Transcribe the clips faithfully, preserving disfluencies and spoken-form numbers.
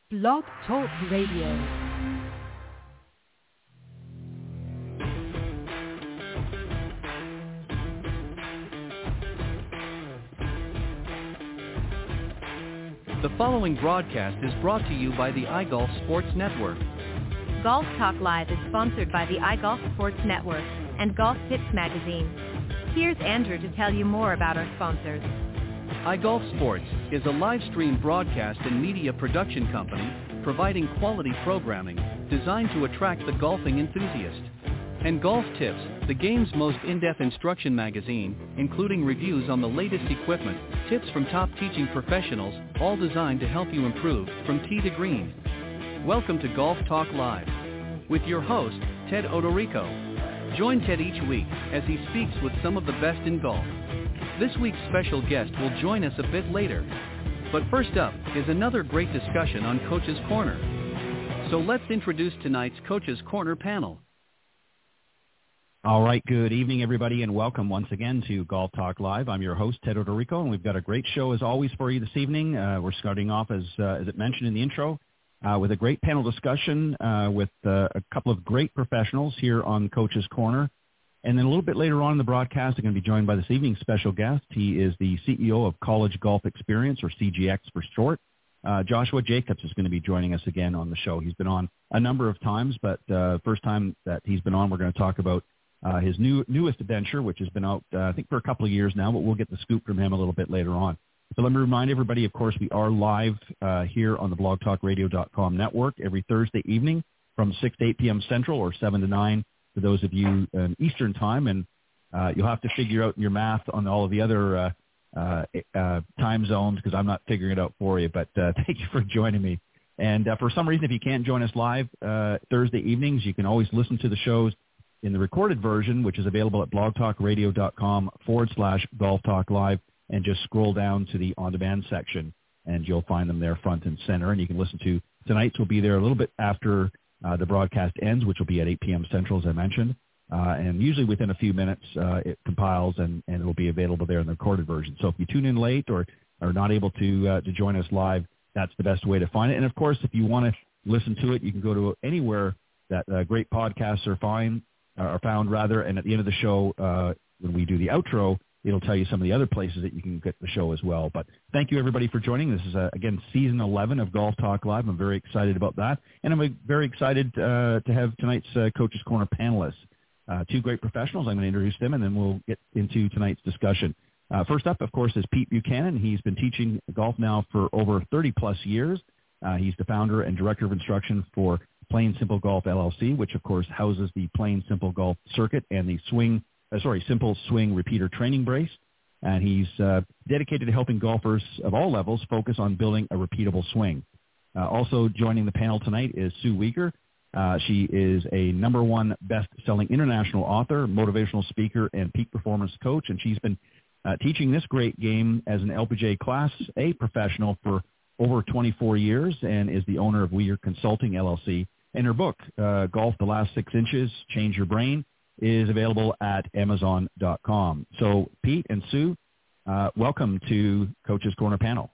Blog Talk Radio. The following broadcast is brought to you by the iGolf Sports Network. Golf Talk Live is sponsored by the iGolf Sports Network and Golf Tips Magazine. Here's Andrew to tell you more about our sponsors. iGolf Sports is a live stream broadcast and media production company providing quality programming designed to attract the golfing enthusiast. And Golf Tips, the game's most in-depth instruction magazine, including reviews on the latest equipment, tips from top teaching professionals, all designed to help you improve from tee to green. Welcome to Golf Talk Live with your host, Ted Odorico. Join Ted each week as he speaks with some of the best in golf. This week's special guest will join us a bit later. But first up is another great discussion on Coach's Corner. So let's introduce tonight's Coach's Corner panel. All right, good evening, everybody, and welcome once again to Golf Talk Live. I'm your host, Ted Odorico, and we've got a great show, as always, for you this evening. Uh, we're starting off, as uh, as it mentioned in the intro, uh, with a great panel discussion uh, with uh, a couple of great professionals here on Coach's Corner. And then a little bit later on in the broadcast, I'm going to be joined by this evening's special guest. He is the C E O of College Golf Experience, or C G X for short. Uh, Joshua Jacobs is going to be joining us again on the show. He's been on a number of times, but uh, first time that he's been on, we're going to talk about uh, his new newest adventure, which has been out, uh, I think, for a couple of years now, but we'll get the scoop from him a little bit later on. So let me remind everybody, of course, we are live uh, here on the blog talk radio dot com network every Thursday evening from six to eight p.m. Central, or seven to nine for those of you in Eastern time, and uh, you'll have to figure out your math on all of the other uh, uh, uh, time zones because I'm not figuring it out for you, but uh, thank you for joining me. And uh, for some reason, if you can't join us live uh, Thursday evenings, you can always listen to the shows in the recorded version, which is available at blog talk radio dot com forward slash golf talk live, and just scroll down to the on-demand section, and you'll find them there front and center, and you can listen to tonight's will be there a little bit after Uh, the broadcast ends, which will be at eight p.m. Central, as I mentioned. Uh, and usually within a few minutes, uh, it compiles and, and it will be available there in the recorded version. So if you tune in late or are not able to uh, to join us live, that's the best way to find it. And, of course, if you want to listen to it, you can go to anywhere that uh, great podcasts are, fine, uh, are found, rather. And at the end of the show, uh, when we do the outro, it'll tell you some of the other places that you can get the show as well. But thank you, everybody, for joining. This is, uh, again, Season eleven of Golf Talk Live. I'm very excited about that. And I'm uh, very excited uh, to have tonight's uh, Coach's Corner panelists. Uh, two great professionals. I'm going to introduce them, and then we'll get into tonight's discussion. Uh, first up, of course, is Pete Buchanan. He's been teaching golf now for over thirty-plus years. Uh, he's the founder and director of instruction for Plain Simple Golf L L C, which, of course, houses the Plain Simple Golf Circuit and the Swing Uh, sorry, Simple Swing Repeater Training Brace, and he's uh, dedicated to helping golfers of all levels focus on building a repeatable swing. Uh, also joining the panel tonight is Sue Weeker. Uh, she is a number one best-selling international author, motivational speaker, and peak performance coach, and she's been uh, teaching this great game as an L P G A Class A professional for over twenty-four years, and is the owner of Weeker Consulting L L C. And her book, uh, Golf the Last Six Inches, Change Your Brain, is available at amazon dot com. So, Pete and Sue, uh, welcome to Coach's Corner panel.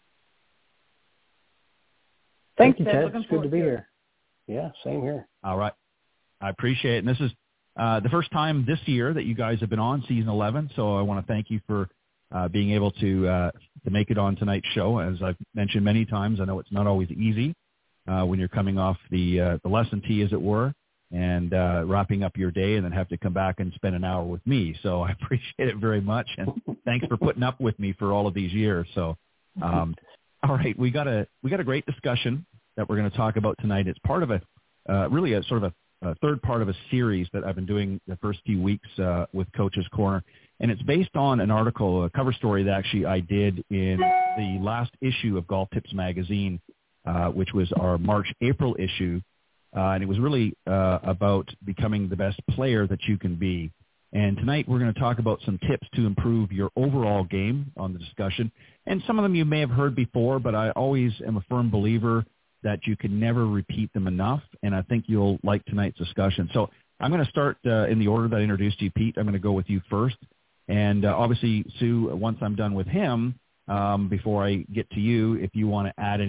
Thank you, Ted. It's good to be here. Yeah, same here. All right. I appreciate it. And this is uh, the first time this year that you guys have been on Season eleven, so I want to thank you for uh, being able to uh, to make it on tonight's show. As I've mentioned many times, I know it's not always easy uh, when you're coming off the, uh, the lesson tee, as it were, and uh, wrapping up your day, and then have to come back and spend an hour with me. So I appreciate it very much, and thanks for putting up with me for all of these years. So, um, all right, we got a we got a great discussion that we're going to talk about tonight. It's part of a uh, really a sort of a, a third part of a series that I've been doing the first few weeks uh, with Coach's Corner, and it's based on an article, a cover story that actually I did in the last issue of Golf Tips magazine, uh, which was our March-April issue. Uh, and it was really uh, about becoming the best player that you can be. And tonight we're going to talk about some tips to improve your overall game on the discussion. And some of them you may have heard before, but I always am a firm believer that you can never repeat them enough. And I think you'll like tonight's discussion. So I'm going to start uh, in the order that I introduced you, Pete. I'm going to go with you first. And uh, obviously, Sue, once I'm done with him, um, before I get to you, if you want to add any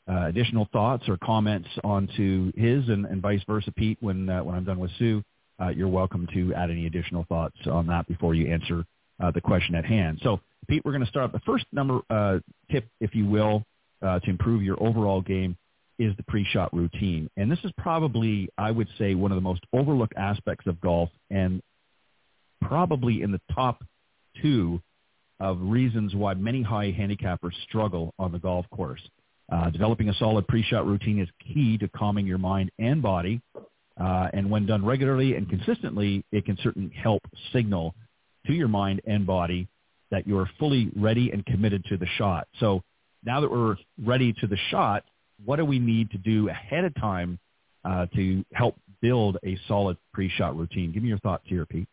uh, additional thoughts or comments onto his and, and vice versa, Pete, when uh, when I'm done with Sue, uh, you're welcome to add any additional thoughts on that before you answer uh, the question at hand. So, Pete, we're going to start. The first number uh, tip, if you will, uh, to improve your overall game is the pre-shot routine. And this is probably, I would say, one of the most overlooked aspects of golf, and probably in the top two of reasons why many high handicappers struggle on the golf course. Uh, developing a solid pre-shot routine is key to calming your mind and body. Uh, and when done regularly and consistently, it can certainly help signal to your mind and body that you're fully ready and committed to the shot. So now that we're ready to the shot, what do we need to do ahead of time uh, to help build a solid pre-shot routine? Give me your thoughts here, Pete.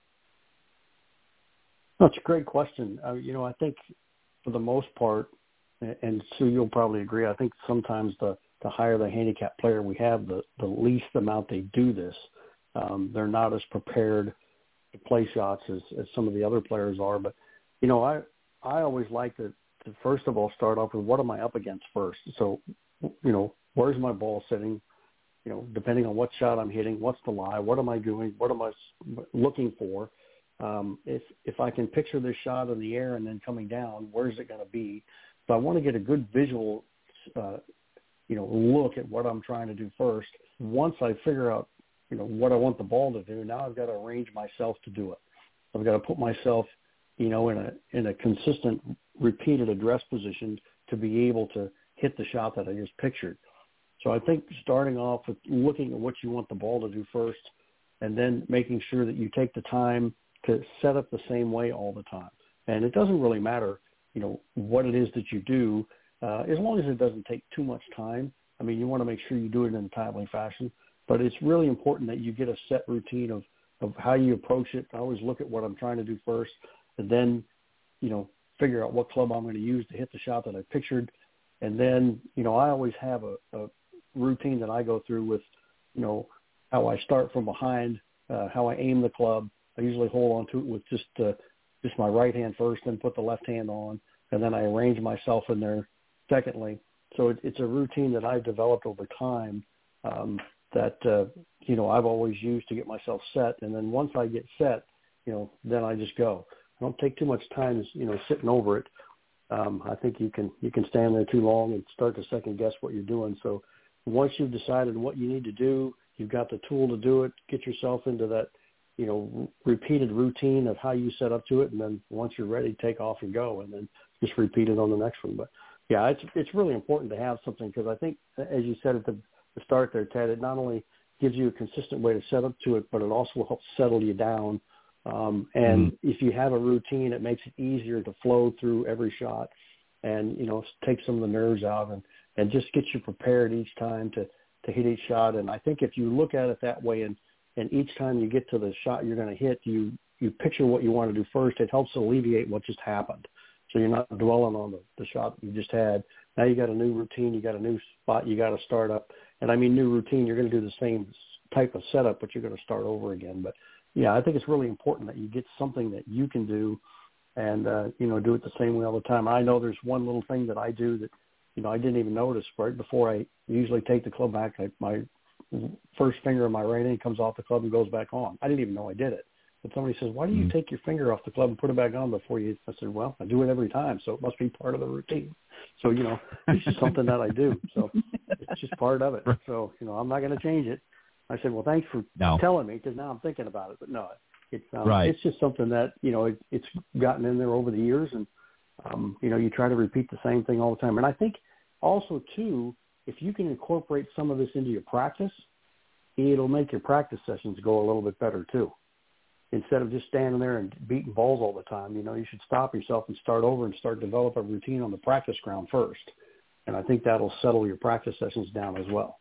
That's a great question. Uh, you know, I think for the most part, and Sue, you'll probably agree, I think sometimes the, the higher the handicap player we have, the, the least amount they do this. Um, they're not as prepared to play shots as, as some of the other players are. But, you know, I, I always like to, to, first of all, start off with what am I up against first? So, you know, where's my ball sitting? You know, depending on what shot I'm hitting, what's the lie? What am I doing? What am I looking for? Um, if if I can picture this shot in the air and then coming down, where's it going to be? So I want to get a good visual, uh, you know, look at what I'm trying to do first. Once I figure out, you know, what I want the ball to do, now I've got to arrange myself to do it. I've got to put myself, you know, in a in a consistent, repeated address position to be able to hit the shot that I just pictured. So I think starting off with looking at what you want the ball to do first, and then making sure that you take the time to set up the same way all the time. And it doesn't really matter, you know, what it is that you do, uh, as long as it doesn't take too much time. I mean, you want to make sure you do it in a timely fashion, but it's really important that you get a set routine of, of how you approach it. I always look at what I'm trying to do first, and then, you know, figure out what club I'm going to use to hit the shot that I pictured. And then, you know, I always have a, a routine that I go through with, you know, how I start from behind, uh, how I aim the club. I usually hold on to it with just uh, just my right hand first, then put the left hand on, and then I arrange myself in there secondly. So it, it's a routine that I've developed over time um, that, uh, you know, I've always used to get myself set. And then once I get set, you know, then I just go. I don't take too much time, you know, sitting over it. Um, I think you can you can stand there too long and start to second guess what you're doing. So once you've decided what you need to do, you've got the tool to do it, get yourself into that, you know, repeated routine of how you set up to it. And then once you're ready, take off and go, and then just repeat it on the next one. But yeah, it's, it's really important to have something, because I think, as you said at the, the start there, Ted, it not only gives you a consistent way to set up to it, but it also helps settle you down. Um, and mm-hmm. if you have a routine, it makes it easier to flow through every shot and, you know, take some of the nerves out and, and just get you prepared each time to, to hit each shot. And I think if you look at it that way, and, and each time you get to the shot you're going to hit, you, you picture what you want to do first, it helps alleviate what just happened. So you're not dwelling on the, the shot you just had. Now you got a new routine, you got a new spot you got to start up. And I mean, new routine, you're going to do the same type of setup, but you're going to start over again. But yeah, I think it's really important that you get something that you can do and, uh, you know, do it the same way all the time. I know there's one little thing that I do that, you know, I didn't even notice right before I usually take the club back. I, my first finger of my right hand comes off the club and goes back on. I didn't even know I did it. But somebody says, why do you mm-hmm. take your finger off the club and put it back on before you? I said, well, I do it every time, so it must be part of the routine. So, you know, it's just something that I do. So it's just part of it. So, you know, I'm not going to change it. I said, well, thanks for no. telling me, because now I'm thinking about it. But no, it's um, right. it's just something that, you know, it, it's gotten in there over the years. And, um, you know, you try to repeat the same thing all the time. And I think also, too, if you can incorporate some of this into your practice, it'll make your practice sessions go a little bit better, too. Instead of just standing there and beating balls all the time, you know, you should stop yourself and start over and start develop a routine on the practice ground first. And I think that'll settle your practice sessions down as well.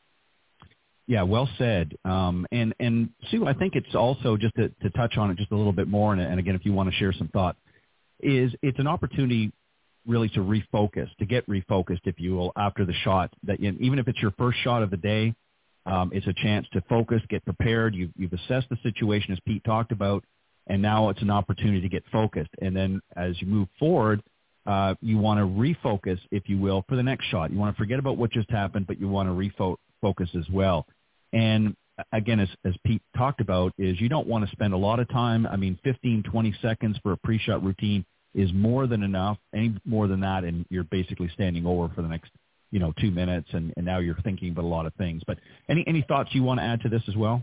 Yeah, well said. Um, and, and Sue, I think it's also, just to, to touch on it just a little bit more, and, and again, if you want to share some thought, is it's an opportunity really to refocus, to get refocused, if you will, after the shot. That you know, even if it's your first shot of the day, um, it's a chance to focus, get prepared. You've, you've assessed the situation, as Pete talked about, and now it's an opportunity to get focused. And then as you move forward, uh, you want to refocus, if you will, for the next shot. You want to forget about what just happened, but you want to refocus as well. And again, as, as Pete talked about, is you don't want to spend a lot of time. I mean, fifteen, twenty seconds for a pre-shot routine is more than enough. Any more than that, and you're basically standing over for the next, you know, two minutes, and, and now you're thinking about a lot of things. But any any thoughts you want to add to this as well?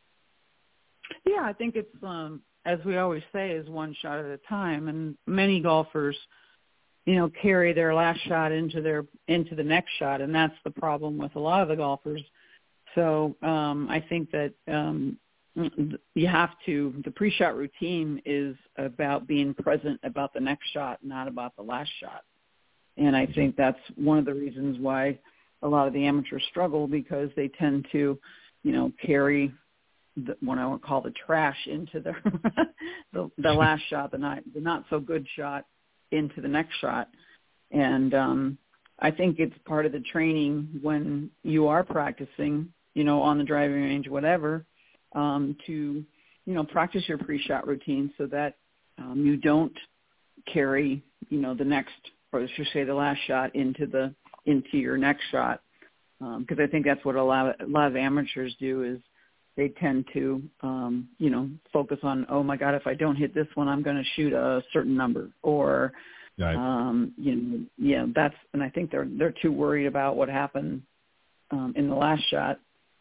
Yeah, I think it's, um, as we always say, is one shot at a time. And many golfers, you know, carry their last shot into their into the next shot, and that's the problem with a lot of the golfers. So um, I think that um, you have to, the pre-shot routine is about being present about the next shot, not about the last shot. And I think that's one of the reasons why a lot of the amateurs struggle, because they tend to, you know, carry the, what I would call the trash into their the, the last shot, the not the not so good shot into the next shot. And um, I think it's part of the training when you are practicing, you know, on the driving range, whatever, um, to, you know, practice your pre-shot routine so that um, you don't carry, you know, the next, or I should say the last shot into the into your next shot, because um, I think that's what a lot of, a lot of amateurs do is they tend to, um, you know, focus on, oh my God, if I don't hit this one, I'm going to shoot a certain number, or, right. um, you know, yeah, that's, and I think they're they're too worried about what happened um, in the last shot,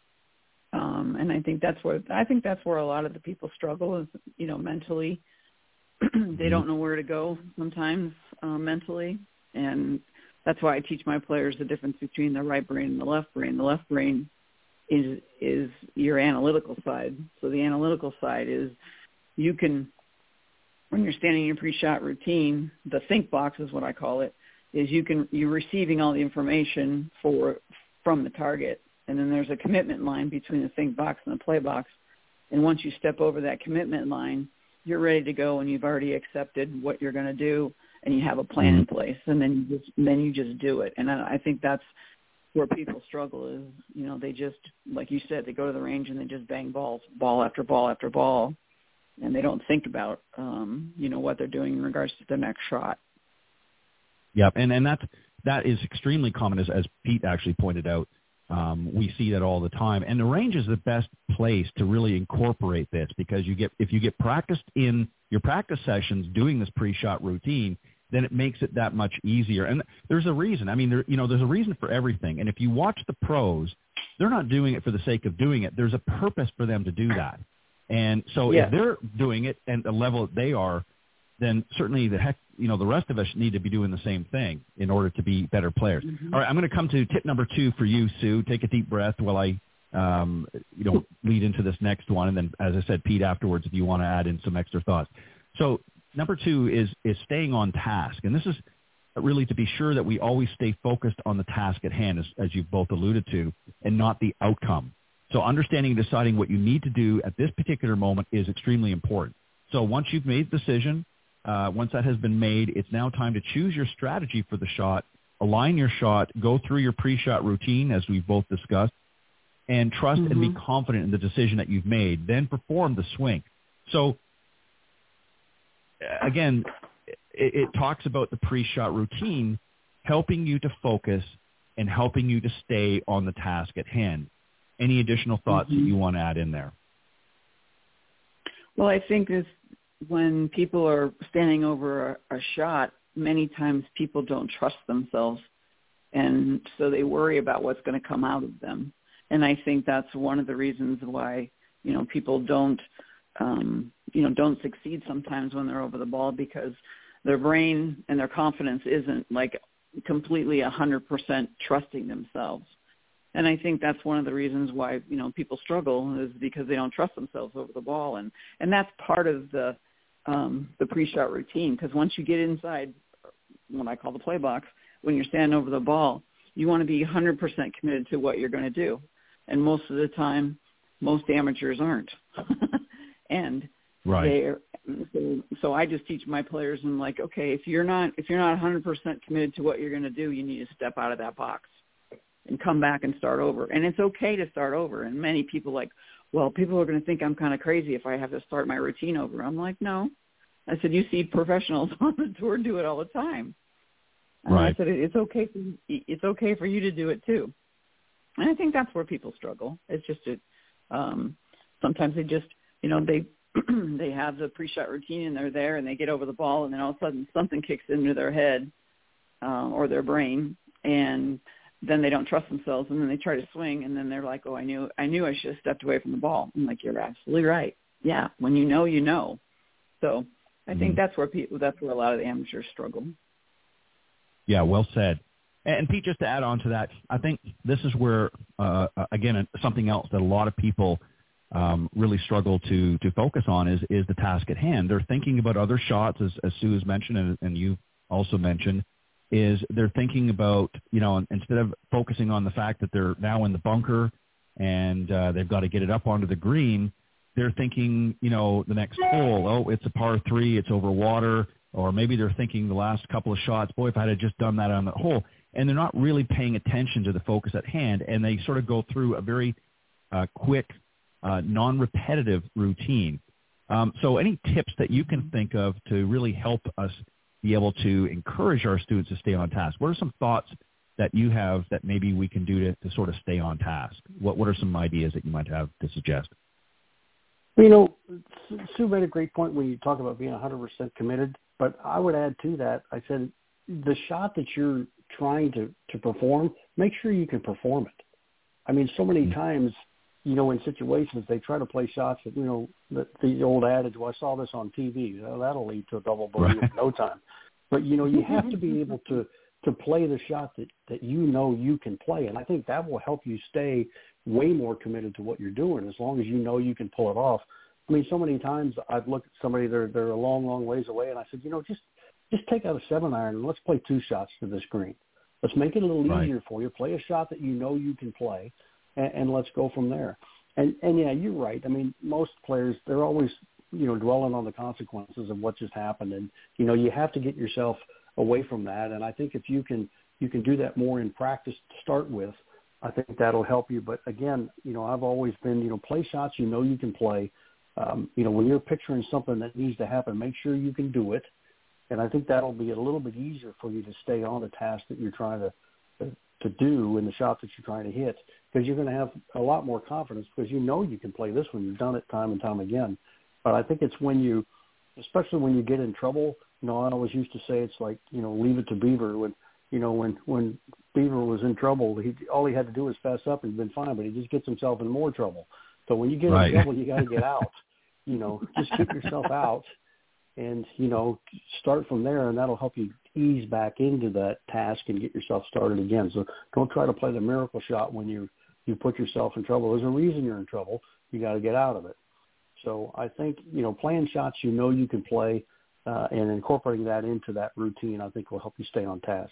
um, and I think that's where I think that's where a lot of the people struggle is, you know, mentally. They don't know where to go sometimes uh, mentally, and that's why I teach my players the difference between the right brain and the left brain. The left brain is is your analytical side. So the analytical side is you can, when you're standing in your pre-shot routine, the think box is what I call it, is you can you're receiving all the information for from the target, and then there's a commitment line between the think box and the play box. And once you step over that commitment line, you're ready to go, and you've already accepted what you're going to do, and you have a plan in place, and then you just then you just do it. And I, I think that's where people struggle is, you know, they just, like you said, they go to the range and they just bang balls, ball after ball after ball, and they don't think about, um, you know, what they're doing in regards to the next shot. Yep, and and that that is extremely common, as as Pete actually pointed out. Um, we see that all the time, and the range is the best place to really incorporate this, because you get if you get practiced in your practice sessions doing this pre-shot routine, then it makes it that much easier. And there's a reason. I mean, there, you know, there's a reason for everything. And if you watch the pros, they're not doing it for the sake of doing it. There's a purpose for them to do that. And so yeah. if they're doing it at the level that they are, then certainly the heck, you know, the rest of us need to be doing the same thing in order to be better players. Mm-hmm. All right, I'm going to come to tip number two for you, Sue. Take a deep breath while I, um, you know, lead into this next one. And then, as I said, Pete, afterwards, if you want to add in some extra thoughts. So number two is is staying on task. And this is really to be sure that we always stay focused on the task at hand, as, as you've both alluded to, and not the outcome. So understanding and deciding what you need to do at this particular moment is extremely important. So once you've made the decision, uh, once that has been made, it's now time to choose your strategy for the shot, align your shot, go through your pre-shot routine, as we've both discussed, and trust mm-hmm. and be confident in the decision that you've made. Then perform the swing. So again, it, it talks about the pre-shot routine helping you to focus and helping you to stay on the task at hand. Any additional thoughts mm-hmm. that you want to add in there? Well, I think this, when people are standing over a, a shot, many times people don't trust themselves, and so they worry about what's going to come out of them. And I think that's one of the reasons why, you know, people don't, um, you know, don't succeed sometimes when they're over the ball, because their brain and their confidence isn't like completely one hundred percent trusting themselves. And I think that's one of the reasons why, you know, people struggle is because they don't trust themselves over the ball. And, and that's part of the um, the pre-shot routine, because once you get inside what I call the play box, when you're standing over the ball, you want to be one hundred percent committed to what you're going to do. And most of the time, most amateurs aren't. and right. they're, so, so I just teach my players, and like, okay, if you're not if you're not one hundred percent committed to what you're going to do, you need to step out of that box and come back and start over. And it's okay to start over. And many people like, well, people are going to think I'm kind of crazy if I have to start my routine over. I'm like, no. I said, you see professionals on the tour do it all the time. And right. I said, it's okay. For, it's okay for you to do it too. And I think that's where people struggle. It's just it. Um, sometimes they just, you know, they they have the pre-shot routine and they're there and they get over the ball and then all of a sudden something kicks into their head uh, or their brain and then they don't trust themselves and then they try to swing and then they're like, oh, I knew I knew I should have stepped away from the ball. I'm like, you're absolutely right. Yeah, when you know, you know. So I mm-hmm. think that's where people that's where a lot of the amateurs struggle. Yeah, well said. And Pete, just to add on to that, I think this is where, uh, again, something else that a lot of people um, really struggle to to focus on is is the task at hand. They're thinking about other shots, as, as Sue has mentioned, and, and you also mentioned, is they're thinking about, you know, instead of focusing on the fact that they're now in the bunker and uh, they've got to get it up onto the green, they're thinking, you know, the next hole, oh, it's a par three, it's over water, or maybe they're thinking the last couple of shots, boy, if I had just done that on that hole. And they're not really paying attention to the focus at hand, and they sort of go through a very uh, quick, uh, non-repetitive routine. Um, so any tips that you can think of to really help us be able to encourage our students to stay on task? What are some thoughts that you have that maybe we can do to, to sort of stay on task? What What are some ideas that you might have to suggest? You know, Sue made a great point when you talk about being one hundred percent committed, but I would add to that, I said, the shot that you're trying to, to perform, make sure you can perform it. I mean, so many times, you know, in situations, they try to play shots that, you know, the, the old adage, well, I saw this on T V. Well, that'll lead to a double bogey in no time. But, you know, you have to be able to, to play the shot that, that you know you can play. And I think that will help you stay way more committed to what you're doing as long as you know you can pull it off. I mean, so many times I've looked at somebody, they're, they're a long, long ways away, and I said, you know, just just take out a seven iron and let's play two shots to this green. Let's make it a little right. easier for you. Play a shot that you know you can play, and, and let's go from there. And, and, yeah, you're right. I mean, most players, they're always, you know, dwelling on the consequences of what just happened. And, you know, you have to get yourself away from that. And I think if you can you can do that more in practice to start with, I think that'll help you. But, again, you know, I've always been, you know, play shots you know you can play. Um, you know, when you're picturing something that needs to happen, make sure you can do it. And I think that'll be a little bit easier for you to stay on the task that you're trying to to, to do and the shot that you're trying to hit, because you're going to have a lot more confidence because you know you can play this one. You've done it time and time again. But I think it's when you, especially when you get in trouble, you know, I always used to say it's like, you know, leave it to Beaver. When, you know, when, when Beaver was in trouble, he all he had to do was fess up and he'd been fine, but he just gets himself in more trouble. So when you get right. in trouble, you got to get out. You know, just keep yourself out. And, you know, start from there, and that'll help you ease back into that task and get yourself started again. So don't try to play the miracle shot when you, you put yourself in trouble. There's a reason you're in trouble. You got to get out of it. So I think, you know, playing shots you know you can play uh, and incorporating that into that routine, I think will help you stay on task.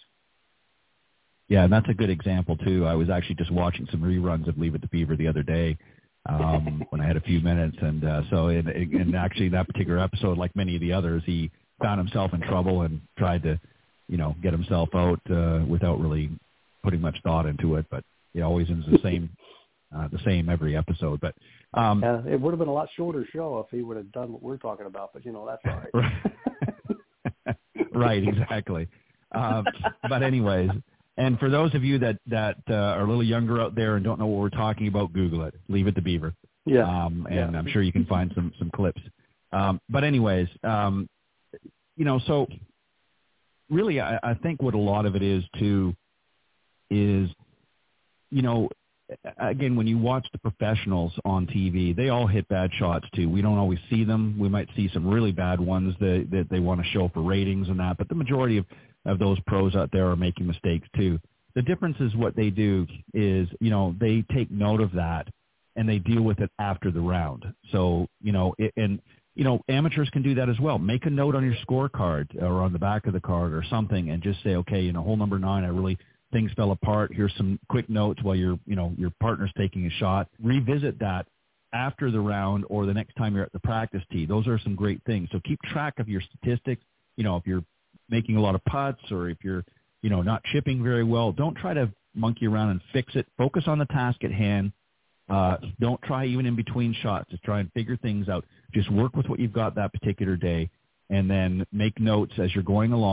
Yeah, and that's a good example, too. I was actually just watching some reruns of Leave It to Beaver the other day. um, when I had a few minutes. And uh, so in, in actually that particular episode, like many of the others, he found himself in trouble and tried to, you know, get himself out uh, without really putting much thought into it. But it always ends the same, uh, the same every episode. But um, uh, it would have been a lot shorter show if he would have done what we're talking about. But, you know, that's all right. Right, exactly. Uh, but anyways, and for those of you that, that uh, are a little younger out there and don't know what we're talking about, Google it. Leave It to Beaver. Yeah. Um, and yeah. I'm sure you can find some, some clips. Um, but anyways, um, you know, so really I, I think what a lot of it is, too, is, you know, again, when you watch the professionals on T V, they all hit bad shots, too. We don't always see them. We might see some really bad ones that, that they want to show for ratings and that, but the majority of of those pros out there are making mistakes too. The difference is what they do is, you know, they take note of that and they deal with it after the round. So, you know, it, and, you know, amateurs can do that as well. Make a note on your scorecard or on the back of the card or something and just say, okay, you know, hole number nine, I really, things fell apart. Here's some quick notes while your, you know, your partner's taking a shot. Revisit that after the round or the next time you're at the practice tee. Those are some great things. So keep track of your statistics. You know, if you're making a lot of putts or if you're, you know, not chipping very well, don't try to monkey around and fix it. Focus on the task at hand. Uh, don't try even in between shots. Just try and figure things out. Just work with what you've got that particular day and then make notes as you're going along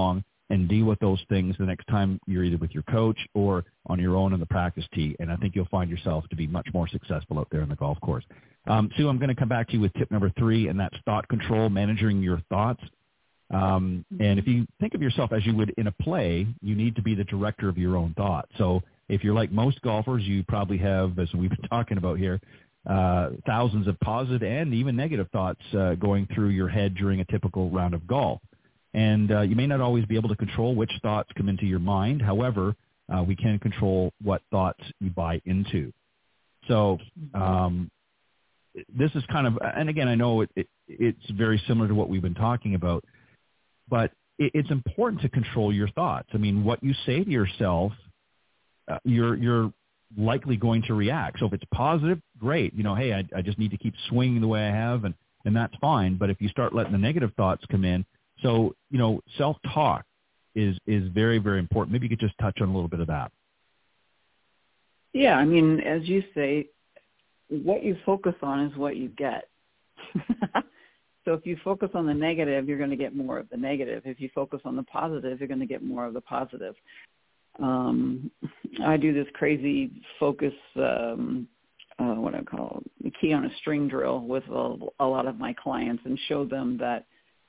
and deal with those things the next time you're either with your coach or on your own on the practice tee. And I think you'll find yourself to be much more successful out there in the golf course. Um, Sue, I'm going to come back to you with tip number three, and that's thought control, managing your thoughts. Um, and if you think of yourself as you would in a play, you need to be the director of your own thoughts. So if you're like most golfers, you probably have, as we've been talking about here, uh, thousands of positive and even negative thoughts uh, going through your head during a typical round of golf. And uh, you may not always be able to control which thoughts come into your mind. However, uh, we can control what thoughts you buy into. So um, this is kind of, and again, I know it, it, it's very similar to what we've been talking about, but it, it's important to control your thoughts. I mean, what you say to yourself, uh, you're you're likely going to react. So if it's positive, great. You know, hey, I, I just need to keep swinging the way I have, and, and that's fine. But if you start letting the negative thoughts come in, so, you know, self-talk is, is very, very important. Maybe you could just touch on a little bit of that. Yeah, I mean, as you say, what you focus on is what you get. So if you focus on the negative, you're going to get more of the negative. If you focus on the positive, you're going to get more of the positive. Um, I do this crazy focus, um, uh, what I call it, key on a string drill with a, a lot of my clients, and show them that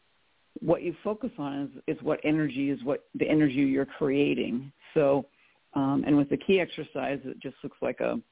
what you focus on is, is what energy is, what the energy you're creating. So, um, and with the key exercise, it just looks like a,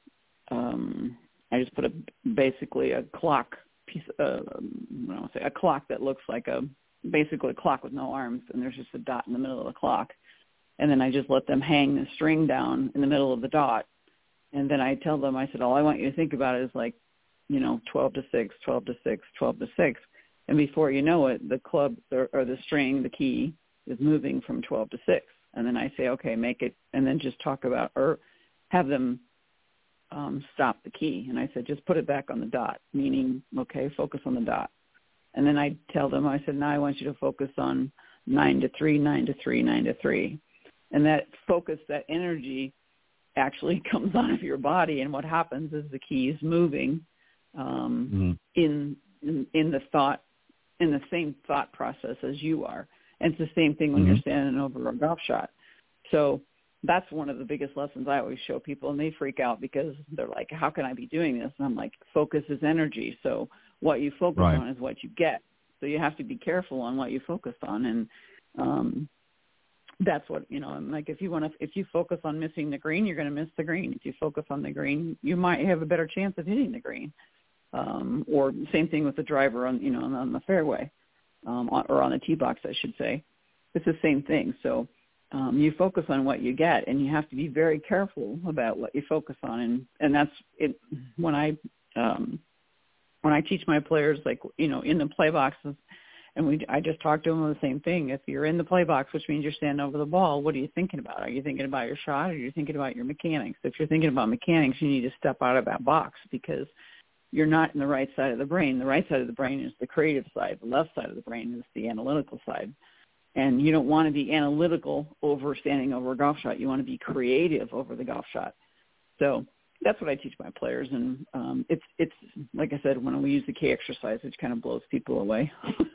um, I just put a, basically a clock piece, uh, I don't say a clock that looks like a, basically a clock with no arms, and there's just a dot in the middle of the clock. And then I just let them hang the string down in the middle of the dot. And then I tell them, I said, all I want you to think about is like, you know, twelve to six, twelve to six, twelve to six. And before you know it, the club or, or the string, the key, is moving from twelve to six. And then I say, okay, make it, and then just talk about, or have them um, stop the key. And I said, just put it back on the dot, meaning, okay, focus on the dot. And then I tell them, I said, now I want you to focus on nine to three, nine to three, nine to three. And that focus, that energy actually comes out of your body. And what happens is the key is moving um, mm-hmm. in, in in the thought, in the same thought process as you are. And it's the same thing when mm-hmm. you're standing over a golf shot. So that's one of the biggest lessons I always show people, and they freak out because they're like, how can I be doing this? And I'm like, focus is energy. So what you focus right. on is what you get. So you have to be careful on what you focus on. And um, that's what, you know, I'm like, if you want to, if you focus on missing the green, you're going to miss the green. If you focus on the green, you might have a better chance of hitting the green. Um, or same thing with the driver on, you know, on, on the fairway, um, on, or on the tee box, I should say. It's the same thing. So um, you focus on what you get, and you have to be very careful about what you focus on. And, and that's it. When I, um, when I teach my players, like, you know, in the play boxes, and we, I just talked to them the same thing. If you're in the play box, which means you're standing over the ball, what are you thinking about? Are you thinking about your shot, or are you thinking about your mechanics? If you're thinking about mechanics, you need to step out of that box, because you're not in the right side of the brain. The right side of the brain is the creative side. The left side of the brain is the analytical side. And you don't want to be analytical over standing over a golf shot. You want to be creative over the golf shot. So that's what I teach my players. And um, it's, it's like I said, when we use the K exercise, it kind of blows people away.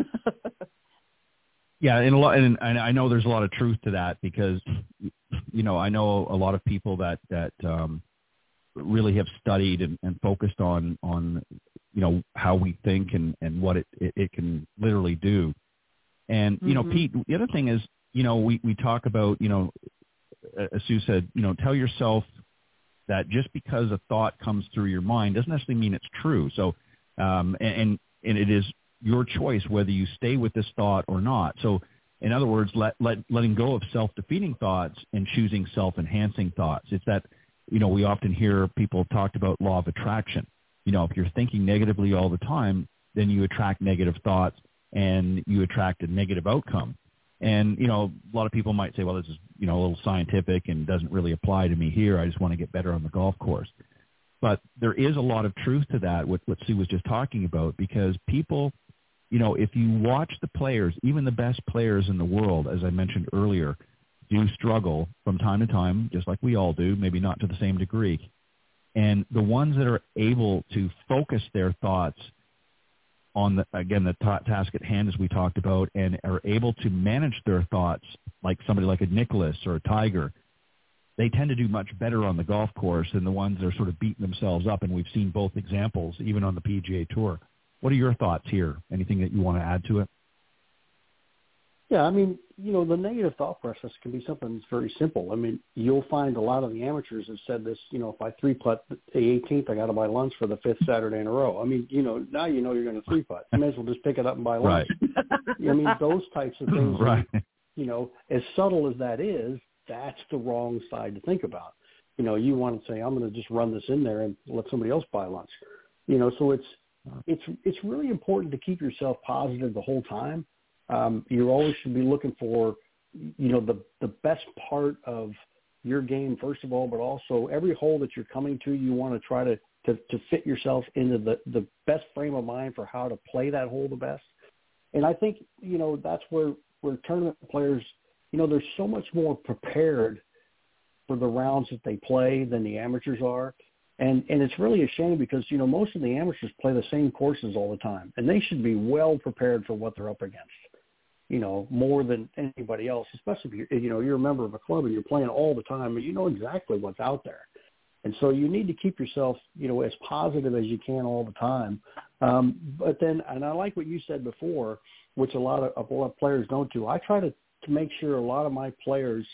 Yeah, and, a lot, and, and I know there's a lot of truth to that, because, you know, I know a lot of people that, that um, really have studied and, and focused on, on, you know, how we think and, and what it, it, it can literally do. And, you mm-hmm. know, Pete, the other thing is, you know, we, we talk about, you know, as Sue said, you know, tell yourself that just because a thought comes through your mind doesn't necessarily mean it's true. So, um, and, and it is your choice whether you stay with this thought or not. So, in other words, let, let, letting go of self-defeating thoughts and choosing self-enhancing thoughts. It's that, you know, we often hear people talk about law of attraction. You know, if you're thinking negatively all the time, then you attract negative thoughts and you attract a negative outcome. And, you know, a lot of people might say, well, this is, you know, a little scientific and doesn't really apply to me here. I just want to get better on the golf course. But there is a lot of truth to that, what, what Sue was just talking about, because people, you know, if you watch the players, even the best players in the world, as I mentioned earlier, do struggle from time to time, just like we all do, maybe not to the same degree. And the ones that are able to focus their thoughts on, the, again, the ta- task at hand, as we talked about, and are able to manage their thoughts like somebody like a Nicholas or a Tiger, they tend to do much better on the golf course than the ones that are sort of beating themselves up, and we've seen both examples, even on the P G A Tour. What are your thoughts here? Anything that you want to add to it? Yeah, I mean, you know, the negative thought process can be something that's very simple. I mean, you'll find a lot of the amateurs have said this, you know, if I three-putt the eighteenth, I got to buy lunch for the fifth Saturday in a row. I mean, you know, now you know you're going to three-putt. You may as well just pick it up and buy lunch. Right. I mean, those types of things, right. are, you know, as subtle as that is, that's the wrong side to think about. You know, you want to say, I'm going to just run this in there and let somebody else buy lunch. You know, so it's it's it's really important to keep yourself positive the whole time. Um, you always should be looking for, you know, the the best part of your game, first of all, but also every hole that you're coming to, you want to try to, to, to fit yourself into the, the best frame of mind for how to play that hole the best. And I think, you know, that's where, where tournament players, you know, they're so much more prepared for the rounds that they play than the amateurs are. And and it's really a shame because, you know, most of the amateurs play the same courses all the time, and they should be well prepared for what they're up against, you know, more than anybody else, especially if you're, you know, you're a member of a club and you're playing all the time and you know exactly what's out there. And so you need to keep yourself, you know, as positive as you can all the time. Um, but then, and I like what you said before, which a lot of, a lot of players don't do. I try to, to make sure a lot of my players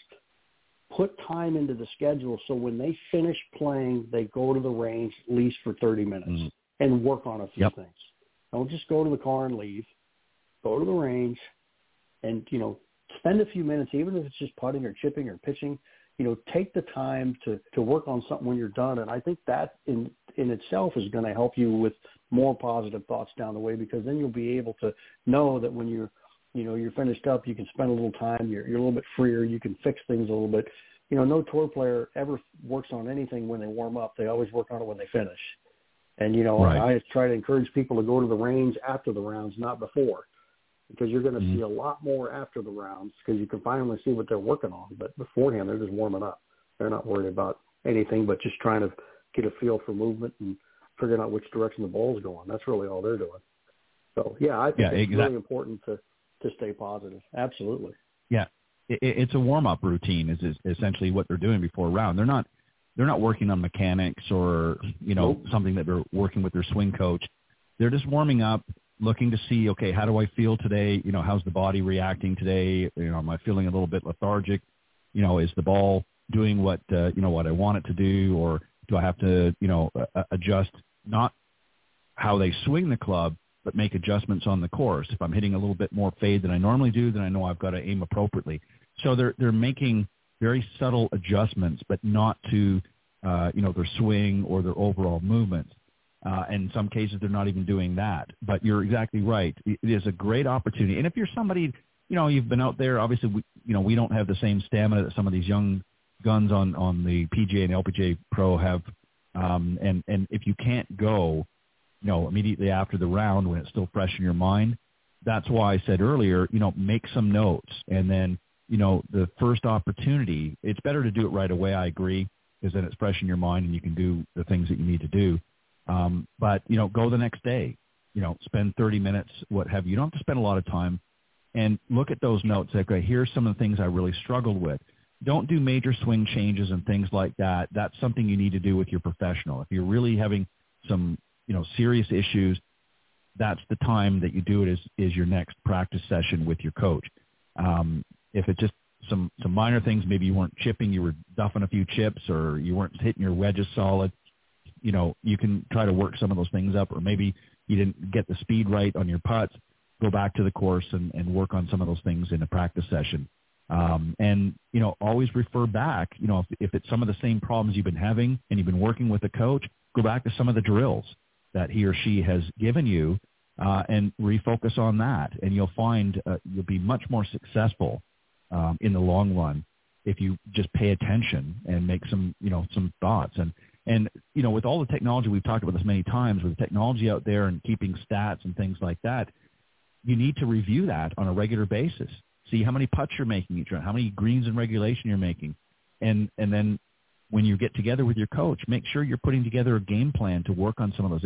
put time into the schedule so when they finish playing, they go to the range at least for thirty minutes mm-hmm. and work on a few yep. things. Don't just go to the car and leave. Go to the range and, you know, spend a few minutes, even if it's just putting or chipping or pitching, you know, take the time to, to work on something when you're done. And I think that in, in itself is going to help you with more positive thoughts down the way, because then you'll be able to know that when you're, you know, you're finished up, you can spend a little time, you're, you're a little bit freer, you can fix things a little bit. You know, no tour player ever works on anything when they warm up. They always work on it when they finish. And, you know, right. I try to encourage people to go to the range after the rounds, not before, because you're going to mm-hmm. see a lot more after the rounds because you can finally see what they're working on. But beforehand, they're just warming up. They're not worried about anything but just trying to get a feel for movement and figuring out which direction the ball's going. That's really all they're doing. So, yeah, I think yeah, it's exactly. really important to, to stay positive. Absolutely. Yeah. It, it's a warm-up routine is, is essentially what they're doing before a round. They're not they're not working on mechanics or, you know, nope. something that they're working with their swing coach. They're just warming up, looking to see, okay, how do I feel today? You know, how's the body reacting today? You know, am I feeling a little bit lethargic? You know, is the ball doing what, uh, you know, what I want it to do? Or do I have to, you know, uh, adjust not how they swing the club, but make adjustments on the course? If I'm hitting a little bit more fade than I normally do, then I know I've got to aim appropriately. So they're, they're making very subtle adjustments, but not to, uh, you know, their swing or their overall movements. Uh, and in some cases, they're not even doing that. But you're exactly right. It is a great opportunity. And if you're somebody, you know, you've been out there, obviously, we, you know, we don't have the same stamina that some of these young guns on, on the P G A and L P G A Pro have. Um, and, and if you can't go, you know, immediately after the round when it's still fresh in your mind, that's why I said earlier, you know, make some notes. And then, you know, the first opportunity, it's better to do it right away, I agree, because then it's fresh in your mind and you can do the things that you need to do. Um, but, you know, go the next day, you know, spend thirty minutes, what have you. You don't have to spend a lot of time, and look at those notes. Like, okay, here's some of the things I really struggled with. Don't do major swing changes and things like that. That's something you need to do with your professional. If you're really having some, you know, serious issues, that's the time that you do it is, is your next practice session with your coach. Um, if it's just some, some minor things, maybe you weren't chipping, you were duffing a few chips, or you weren't hitting your wedges solid, you know, you can try to work some of those things up, or maybe you didn't get the speed right on your putts, go back to the course and, and work on some of those things in a practice session. Um, and, you know, always refer back, you know, if, if it's some of the same problems you've been having and you've been working with a coach, go back to some of the drills that he or she has given you uh, and refocus on that. And you'll find uh, you'll be much more successful um, in the long run if you just pay attention and make some, you know, some thoughts. And, and, you know, with all the technology, we've talked about this many times, with the technology out there and keeping stats and things like that, you need to review that on a regular basis. See how many putts you're making each round, how many greens in regulation you're making. And, and then when you get together with your coach, make sure you're putting together a game plan to work on some of those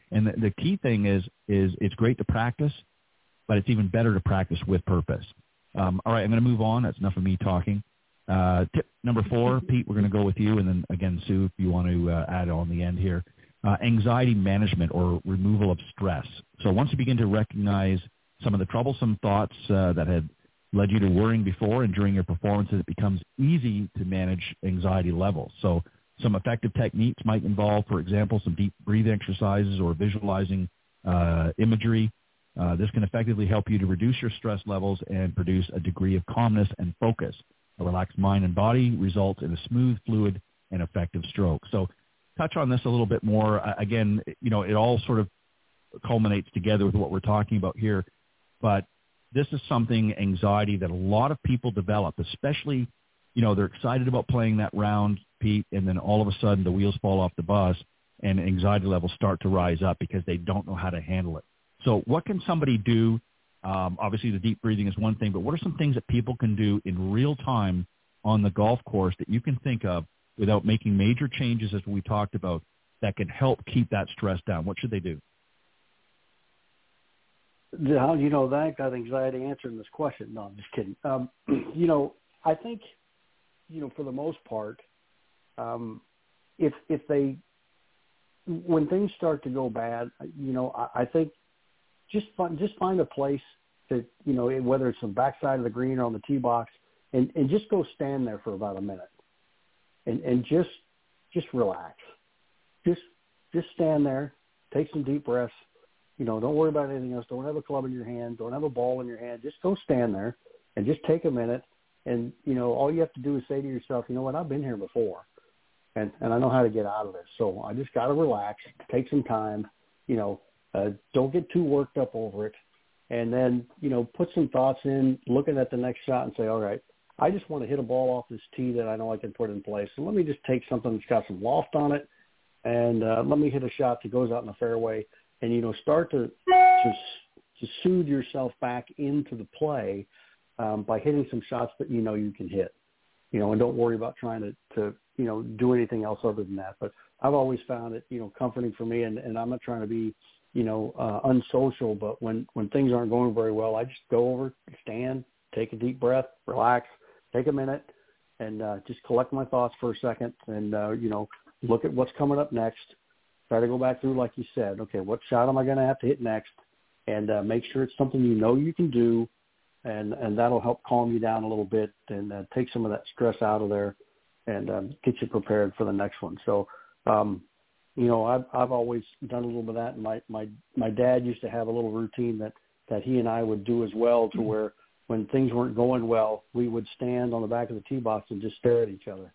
And the, the key thing is, is it's great to practice, but it's even better to practice with purpose. Um, all right, I'm going to move on. That's enough of me talking. Uh, tip number four, Pete, we're going to go with you. And then again, Sue, if you want to uh, add on the end here, uh, anxiety management or removal of stress. So once you begin to recognize some of the troublesome thoughts uh, that had led you to worrying before and during your performances, it becomes easy to manage anxiety levels. So some effective techniques might involve, for example, some deep breathing exercises or visualizing uh, imagery. Uh, this can effectively help you to reduce your stress levels and produce a degree of calmness and focus. A relaxed mind and body results in a smooth, fluid, and effective stroke. So touch on this a little bit more. Uh, again, you know, it all sort of culminates together with what we're talking about here. But this is something, anxiety, that a lot of people develop, especially, you know, they're excited about playing that round, Pete, and then all of a sudden the wheels fall off the bus and anxiety levels start to rise up because they don't know how to handle it. So what can somebody do? Um, obviously, the deep breathing is one thing, but what are some things that people can do in real time on the golf course that you can think of without making major changes, as we talked about, that can help keep that stress down? What should they do? How do you know that? I got anxiety answering this question. No, I'm just kidding. Um, you know, I think, you know, for the most part, um, if if they, when things start to go bad, you know, I, I think just find, just find a place that, you know, whether it's the backside of the green or on the tee box, and, and just go stand there for about a minute, and and just just relax, just just stand there, take some deep breaths. You know, don't worry about anything else. Don't have a club in your hand. Don't have a ball in your hand. Just go stand there and just take a minute. And, you know, all you have to do is say to yourself, you know what, I've been here before, and, and I know how to get out of this. So I just got to relax, take some time, you know, uh, don't get too worked up over it. And then, you know, put some thoughts in, looking at the next shot and say, all right, I just want to hit a ball off this tee that I know I can put in place. So let me just take something that's got some loft on it, and uh, let me hit a shot that goes out in the fairway. And, you know, start to, to to soothe yourself back into the play um, by hitting some shots that you know you can hit, you know, and don't worry about trying to, to, you know, do anything else other than that. But I've always found it, you know, comforting for me, and, and I'm not trying to be, you know, uh, unsocial, but when, when things aren't going very well, I just go over, stand, take a deep breath, relax, take a minute, and uh, just collect my thoughts for a second and, uh, you know, look at what's coming up next. Try to go back through, like you said, okay, what shot am I going to have to hit next? And uh, make sure it's something you know you can do, and, and that'll help calm you down a little bit and uh, take some of that stress out of there and um, get you prepared for the next one. So, um, you know, I've, I've always done a little bit of that. And my, my, my dad used to have a little routine that, that he and I would do as well, to where when things weren't going well, we would stand on the back of the tee box and just stare at each other.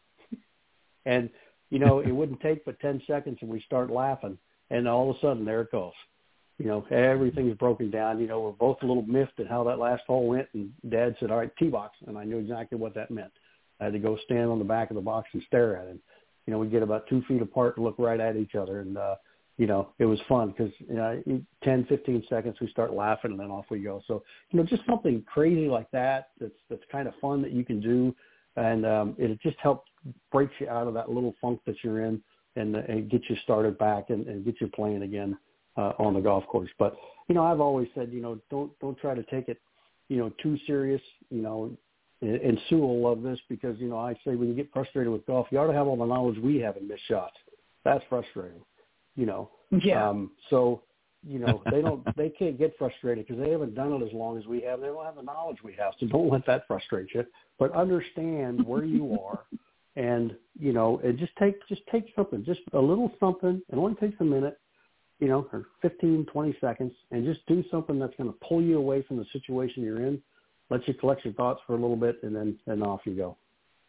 And you know, it wouldn't take but ten seconds and we start laughing, and all of a sudden, there it goes. You know, everything's broken down. You know, we're both a little miffed at how that last hole went, and Dad said, all right, tee box, and I knew exactly what that meant. I had to go stand on the back of the box and stare at him. You know, we'd get about two feet apart and look right at each other, and, uh, you know, it was fun because, you know, ten, fifteen seconds, we start laughing, and then off we go. So, you know, just something crazy like that that's, that's kind of fun that you can do, and um, it just helps break you out of that little funk that you're in, and, and get you started back and, and get you playing again uh, on the golf course. But, you know, I've always said, you know, don't don't try to take it, you know, too serious, you know, and, and Sue will love this because, you know, I say when you get frustrated with golf, you ought to have all the knowledge we have in missed shots. That's frustrating, you know. Yeah. Um, so, you know, they don't, they can't get frustrated because they haven't done it as long as we have. They don't have the knowledge we have. So don't let that frustrate you, but understand where you are. And, you know, it just take, just take something, just a little something. It only takes a minute, you know, or fifteen, twenty seconds, and just do something that's going to pull you away from the situation you're in, let you collect your thoughts for a little bit, and then, and off you go.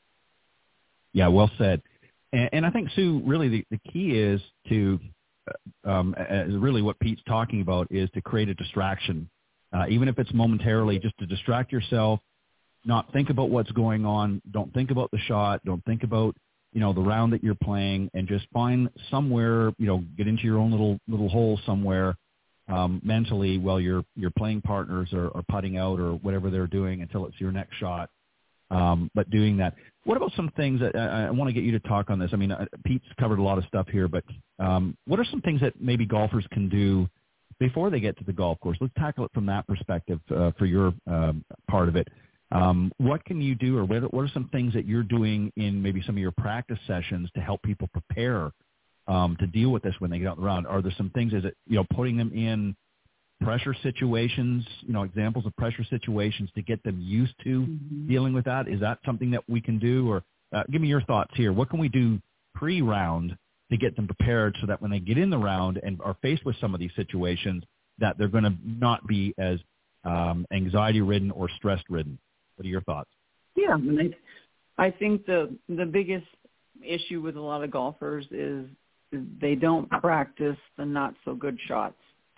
Yeah, well said. And, and I think, Sue, really the, the key is to, um, as really what Pete's talking about, is to create a distraction, uh, even if it's momentarily, just to distract yourself. Not think about what's going on. Don't think about the shot. Don't think about, you know, the round that you're playing, and just find somewhere, you know, get into your own little little hole somewhere um, mentally while your your playing partners are, are putting out or whatever they're doing until it's your next shot, um, but doing that. What about some things that I, I want to get you to talk on this? I mean, uh, Pete's covered a lot of stuff here, but um, what are some things that maybe golfers can do before they get to the golf course? Let's tackle it from that perspective uh, for your um, part of it. Um, what can you do, or what are some things that you're doing in maybe some of your practice sessions to help people prepare um, to deal with this when they get out on the round? Are there some things, is it, you know, putting them in pressure situations, you know, examples of pressure situations to get them used to mm-hmm. dealing with that? Is that something that we can do? Or uh, give me your thoughts here. What can we do pre-round to get them prepared so that when they get in the round and are faced with some of these situations, that they're going to not be as um, anxiety-ridden or stress-ridden? What are your thoughts? Yeah, I, mean, I think the the biggest issue with a lot of golfers is, is they don't practice the not so good shots.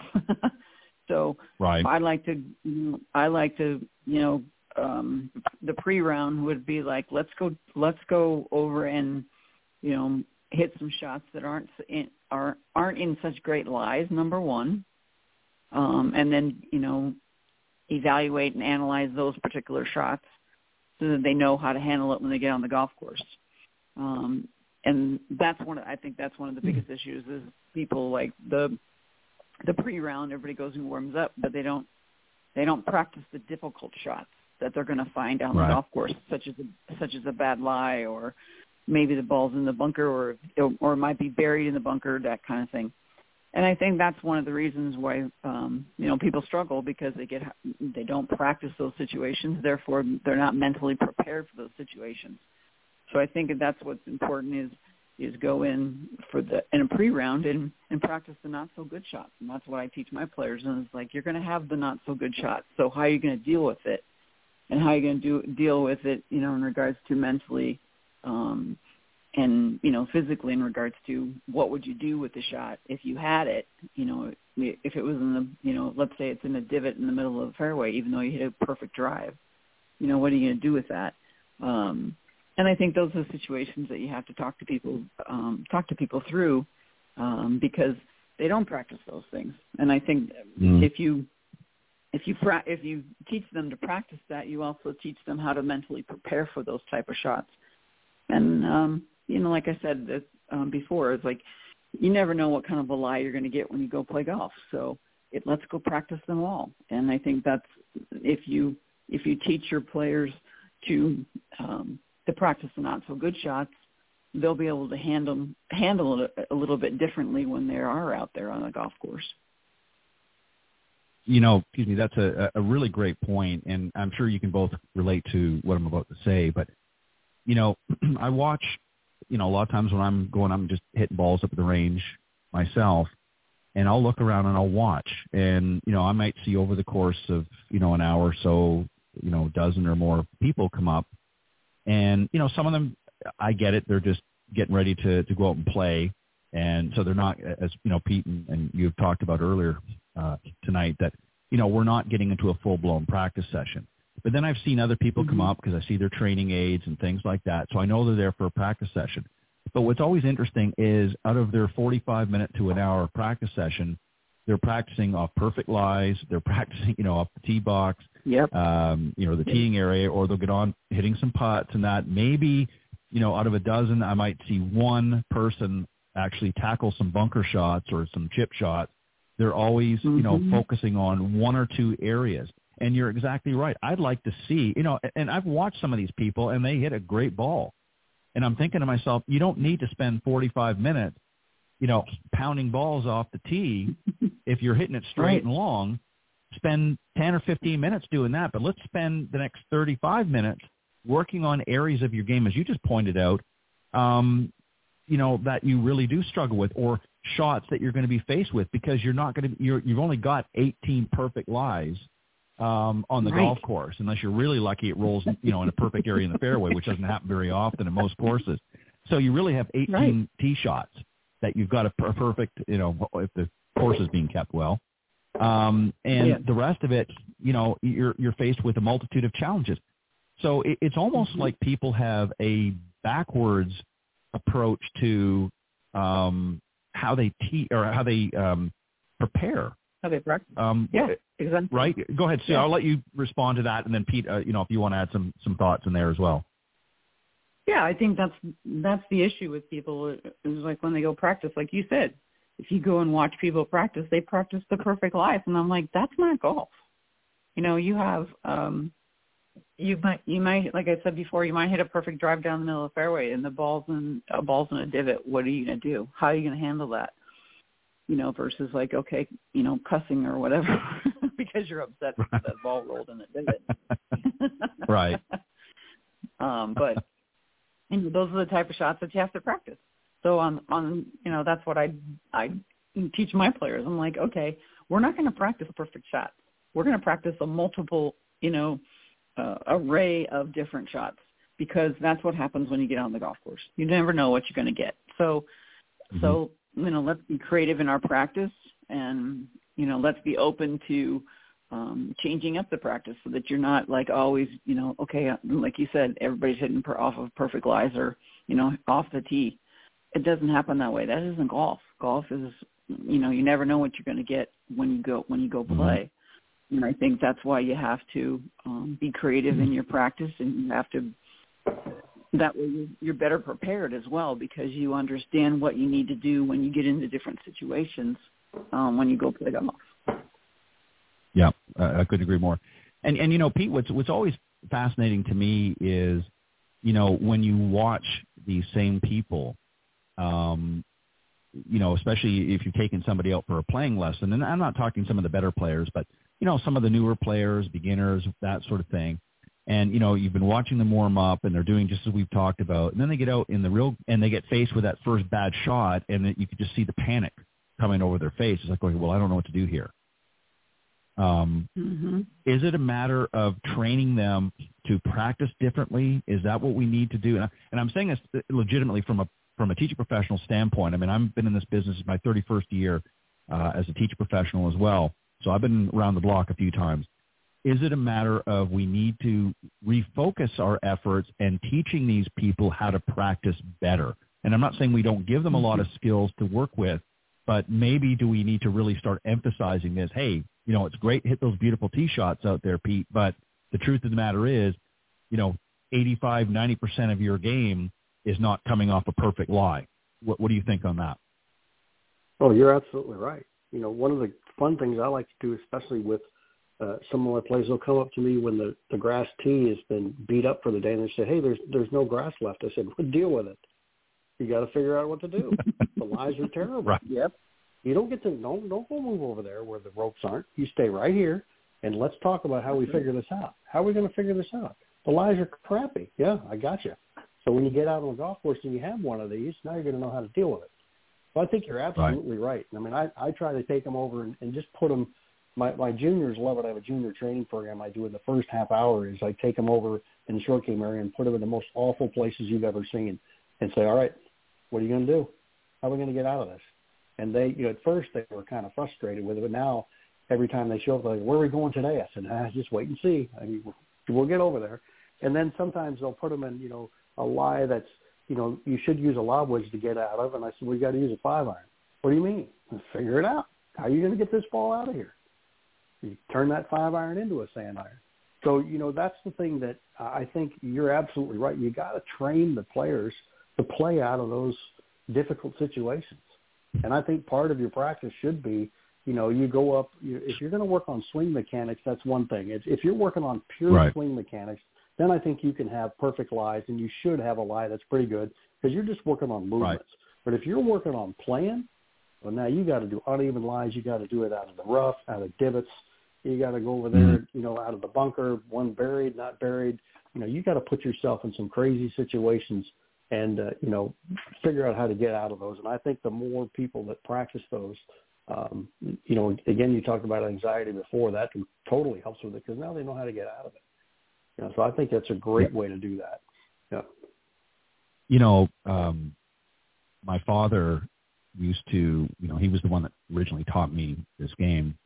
So right. I like to I like to you know um, the pre-round would be like let's go let's go over and you know hit some shots that aren't in, are aren't in such great lies. Number one, um, and then you know. evaluate and analyze those particular shots so that they know how to handle it when they get on the golf course. Um, and that's one. Of, I think that's one of the biggest issues is people like the the pre-round. Everybody goes and warms up, but they don't they don't practice the difficult shots that they're going to find on right. the golf course, such as a, such as a bad lie, or maybe the ball's in the bunker, or or it might be buried in the bunker, that kind of thing. And I think that's one of the reasons why, um, you know, people struggle because they get they don't practice those situations. Therefore, they're not mentally prepared for those situations. So I think that's what's important is is go in for the in a pre-round and, and practice the not so good shots. And that's what I teach my players. And it's like you're going to have the not so good shots. So how are you going to deal with it, and how are you going to do deal with it? You know, in regards to mentally. Um, And, you know, physically in regards to what would you do with the shot if you had it, you know, if it was in the, you know, let's say it's in a divot in the middle of the fairway, even though you hit a perfect drive, you know, what are you going to do with that? Um, and I think those are situations that you have to talk to people, um, talk to people through um, because they don't practice those things. And I think mm. if you, if you, pra- if you teach them to practice that, you also teach them how to mentally prepare for those type of shots. And, um, you know, like I said this, um, before, it's like you never know what kind of a lie you're going to get when you go play golf. So it, let's go practice them all. And I think that's if you if you teach your players to um, to practice the not so good shots, they'll be able to handle handle it a, a little bit differently when they are out there on a golf course. You know, excuse me, that's a, a really great point, and I'm sure you can both relate to what I'm about to say. But you know, I watch. You know, a lot of times when I'm going, I'm just hitting balls up at the range myself, and I'll look around and I'll watch. And, you know, I might see over the course of, you know, an hour or so, you know, a dozen or more people come up. And, you know, some of them, I get it, they're just getting ready to, to go out and play. And so they're not, as, you know, Pete and, and you've talked about earlier uh, tonight, that, you know, we're not getting into a full-blown practice session. But then I've seen other people come up because I see their training aids and things like that. So I know they're there for a practice session. But what's always interesting is out of their forty-five minute to an hour practice session, they're practicing off perfect lies. They're practicing, you know, off the tee box, yep. um, you know, the teeing area, or they'll get on hitting some putts and that. Maybe, you know, out of a dozen, I might see one person actually tackle some bunker shots or some chip shots. They're always, mm-hmm. you know, focusing on one or two areas. And you're exactly right. I'd like to see, you know, and I've watched some of these people, and they hit a great ball. And I'm thinking to myself, you don't need to spend forty-five minutes, you know, pounding balls off the tee if you're hitting it straight right. and long. Spend ten or fifteen minutes doing that. But let's spend the next thirty-five minutes working on areas of your game, as you just pointed out, um, you know, that you really do struggle with, or shots that you're going to be faced with because you're not going to, you're, you've only got eighteen perfect lies. Um, on the right. golf course, unless you're really lucky it rolls, you know, in a perfect area in the fairway, which doesn't happen very often in most courses. So you really have eighteen right. tee shots that you've got a per- perfect, you know, if the course is being kept well. Um, and yeah. the rest of it, you know, you're you're faced with a multitude of challenges. So it, it's almost mm-hmm. like people have a backwards approach to um, how they tee or how they um, prepare. How they practice. Um, yeah, exactly. Right? Go ahead, Sue. Yeah. I'll let you respond to that, and then Pete, uh, you know, if you want to add some, some thoughts in there as well. Yeah, I think that's that's the issue with people is like when they go practice, like you said, if you go and watch people practice, they practice the perfect life, and I'm like, that's not golf. You know, you have um, you might you might like I said before, you might hit a perfect drive down the middle of the fairway, and the ball's in a ball's in a divot. What are you gonna do? How are you gonna handle that? You know, versus like okay, you know, cussing or whatever because you're upset because that ball rolled in a divot. Right. um, but. And those are the type of shots that you have to practice. So on, on you know, that's what I I teach my players. I'm like, okay, we're not going to practice a perfect shot. We're going to practice a multiple, you know, uh, array of different shots because that's what happens when you get on the golf course. You never know what you're going to get. So, mm-hmm. so you know, let's be creative in our practice, and you know, let's be open to Um, changing up the practice so that you're not like always, you know, okay, like you said, everybody's hitting per, off of perfect lies or, you know, off the tee. It doesn't happen that way. That isn't golf. Golf is, you know, you never know what you're going to get when you go when you go play. Mm-hmm. And I think that's why you have to um, be creative in your practice, and you have to. That way you're better prepared as well because you understand what you need to do when you get into different situations um, when you go play golf. Yeah, uh, I couldn't agree more. And, and you know, Pete, what's, what's always fascinating to me is, you know, when you watch these same people, um, you know, especially if you've taken somebody out for a playing lesson, and I'm not talking some of the better players, but, you know, some of the newer players, beginners, that sort of thing. And, you know, you've been watching them warm up, and they're doing just as we've talked about. And then they get out in the real, and they get faced with that first bad shot, and you can just see the panic coming over their face. It's like, going, well, I don't know what to do here. Um, mm-hmm. Is it a matter of training them to practice differently? Is that what we need to do? And, I, and I'm saying this legitimately from a from a teacher professional standpoint. I mean, I've been in this business my thirty-first year uh, as a teacher professional as well. So I've been around the block a few times. Is it a matter of we need to refocus our efforts and teaching these people how to practice better? And I'm not saying we don't give them a lot of skills to work with, but maybe do we need to really start emphasizing this? Hey, you know, it's great to hit those beautiful tee shots out there, Pete, but the truth of the matter is, you know, eighty-five, ninety percent of your game is not coming off a perfect lie. What, what do you think on that? Oh, you're absolutely right. You know, one of the fun things I like to do, especially with uh, some of my players, they'll come up to me when the, the grass tee has been beat up for the day, and they say, hey, there's there's no grass left. I said, well, deal with it. You got to figure out what to do. The lies are terrible. Right. Yep. You don't get to, don't, don't go move over there where the ropes aren't. You stay right here, and let's talk about how we figure this out. How are we going to figure this out? The lies are crappy. Yeah, I got you. So when you get out on the golf course and you have one of these, now you're going to know how to deal with it. So I think you're absolutely right. right. I mean, I, I try to take them over and, and just put them, my, my juniors love it. I have a junior training program I do in the first half hour is I take them over in the short game area and put them in the most awful places you've ever seen and say, all right, what are you going to do? How are we going to get out of this? And they, you know, at first they were kind of frustrated with it, but now every time they show up, they're like, where are we going today? I said, ah, just wait and see. I mean, we'll get over there. And then sometimes they'll put them in, you know, a lie that's, you know, you should use a lob wedge to get out of. And I said, we got to use a five iron. What do you mean? Let's figure it out. How are you going to get this ball out of here? You turn that five iron into a sand iron. So, you know, that's the thing that I think you're absolutely right. You got to train the players to play out of those difficult situations. And I think part of your practice should be, you know, you go up, you, if you're going to work on swing mechanics, that's one thing. If, if you're working on pure right. swing mechanics, then I think you can have perfect lies, and you should have a lie that's pretty good because you're just working on movements. Right. But if you're working on playing, well, now you got to do uneven lies. You got to do it out of the rough, out of divots. You got to go over there, mm-hmm. you know, out of the bunker, one buried, not buried. You know, you got to put yourself in some crazy situations and, uh, you know, figure out how to get out of those. And I think the more people that practice those, um, you know, again, you talked about anxiety before. That totally helps with it because now they know how to get out of it. You know, so I think that's a great yeah. way to do that. Yeah. You know, um, my father used to, you know, he was the one that originally taught me this game.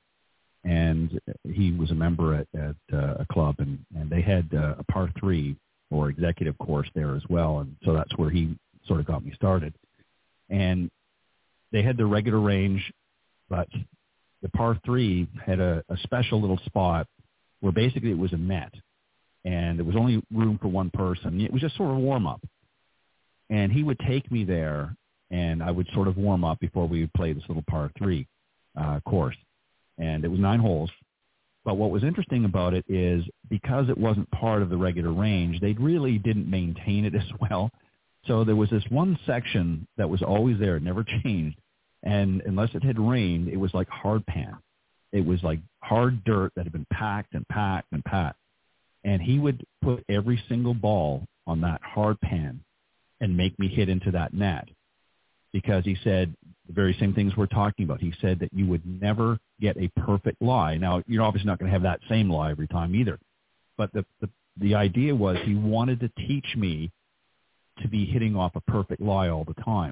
And he was a member at, at uh, a club, and, and they had uh, a par three or executive course there as well. And so that's where he sort of got me started. And they had the regular range, but the par three had a, a special little spot where basically it was a net, and there was only room for one person. It was just sort of a warm-up. And he would take me there, and I would sort of warm up before we would play this little par three uh, course. And it was nine holes. But what was interesting about it is because it wasn't part of the regular range, they really didn't maintain it as well. So there was this one section that was always there. It never changed. And unless it had rained, it was like hard pan. It was like hard dirt that had been packed and packed and packed. And he would put every single ball on that hard pan and make me hit into that net, because he said the very same things we're talking about. He said that you would never get a perfect lie. Now, you're obviously not going to have that same lie every time either. But the, the, the idea was he wanted to teach me to be hitting off a perfect lie all the time.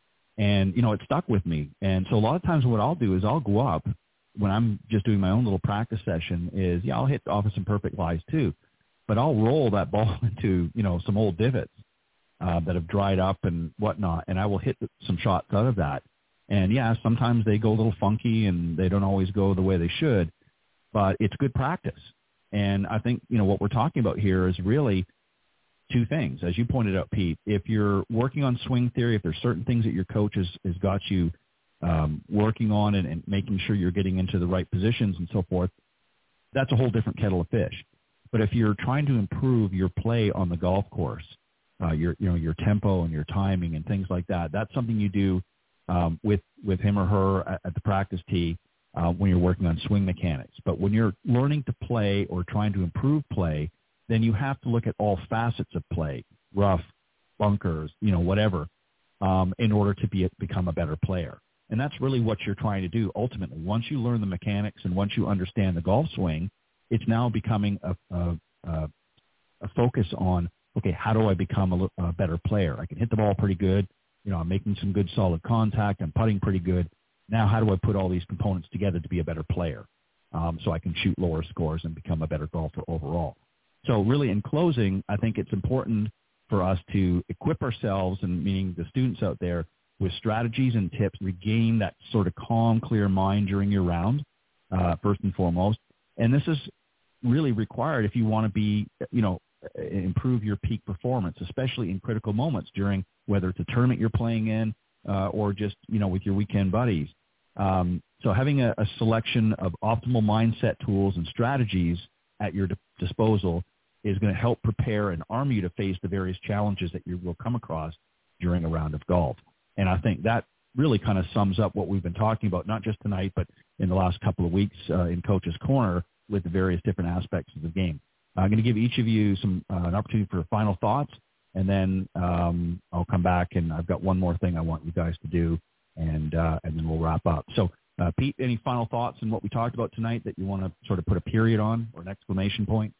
And, you know, it stuck with me. And so a lot of times what I'll do is I'll go up when I'm just doing my own little practice session is, yeah, I'll hit off of some perfect lies too. But I'll roll that ball into, you know, some old divots uh, that have dried up and whatnot, and I will hit some shots out of that. And, yeah, sometimes they go a little funky and they don't always go the way they should, but it's good practice. And I think, you know, what we're talking about here is really two things. As you pointed out, Pete, if you're working on swing theory, if there's certain things that your coach has, has got you um, working on and, and making sure you're getting into the right positions and so forth, that's a whole different kettle of fish. But if you're trying to improve your play on the golf course, uh, your, you know, your tempo and your timing and things like that, that's something you do um, with, with him or her at, at the practice tee uh, when you're working on swing mechanics. But when you're learning to play or trying to improve play, then you have to look at all facets of play, rough, bunkers, you know, whatever, um, in order to be become a better player. And that's really what you're trying to do ultimately. Once you learn the mechanics and once you understand the golf swing, it's now becoming a, a, a, a focus on, okay, how do I become a, a better player? I can hit the ball pretty good. You know, I'm making some good solid contact. I'm putting pretty good. Now how do I put all these components together to be a better player um, so I can shoot lower scores and become a better golfer overall? So really, in closing, I think it's important for us to equip ourselves, and meaning the students out there, with strategies and tips, regain that sort of calm, clear mind during your round, uh, first and foremost. And this is really required if you want to be, you know, improve your peak performance, especially in critical moments during whether it's a tournament you're playing in uh, or just, you know, with your weekend buddies. Um, so having a, a selection of optimal mindset tools and strategies at your di- disposal is going to help prepare and arm you to face the various challenges that you will come across during a round of golf. And I think that really kind of sums up what we've been talking about, not just tonight, but in the last couple of weeks uh, in Coach's Corner with the various different aspects of the game. I'm going to give each of you some uh, an opportunity for final thoughts, and then um, I'll come back, and I've got one more thing I want you guys to do, and uh, and then we'll wrap up. So, uh, Pete, any final thoughts on what we talked about tonight that you want to sort of put a period on or an exclamation point?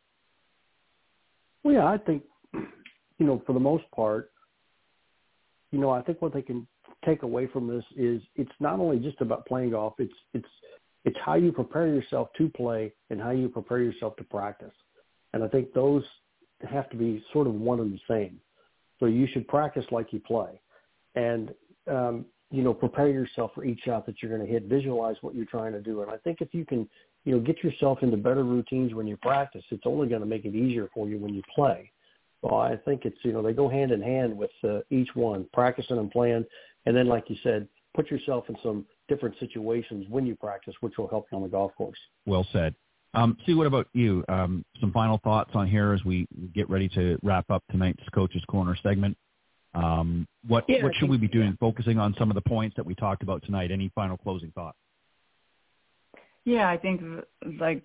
Well, yeah, I think, you know, for the most part, you know, I think what they can take away from this is it's not only just about playing golf, it's it's it's how you prepare yourself to play and how you prepare yourself to practice. And I think those have to be sort of one and the same. So you should practice like you play. And, um, you know, prepare yourself for each shot that you're going to hit. Visualize what you're trying to do. And I think if you can, you know, get yourself into better routines when you practice, it's only going to make it easier for you when you play. So I think it's, you know, they go hand in hand with uh, each one, practicing and playing. And then, like you said, put yourself in some different situations when you practice, which will help you on the golf course. Well said. Um, Sue, what about you? Um, some final thoughts on here as we get ready to wrap up tonight's Coach's Corner segment. Um, what yeah, what I should we be think, doing, yeah. focusing on some of the points that we talked about tonight? Any final closing thoughts? Yeah, I think like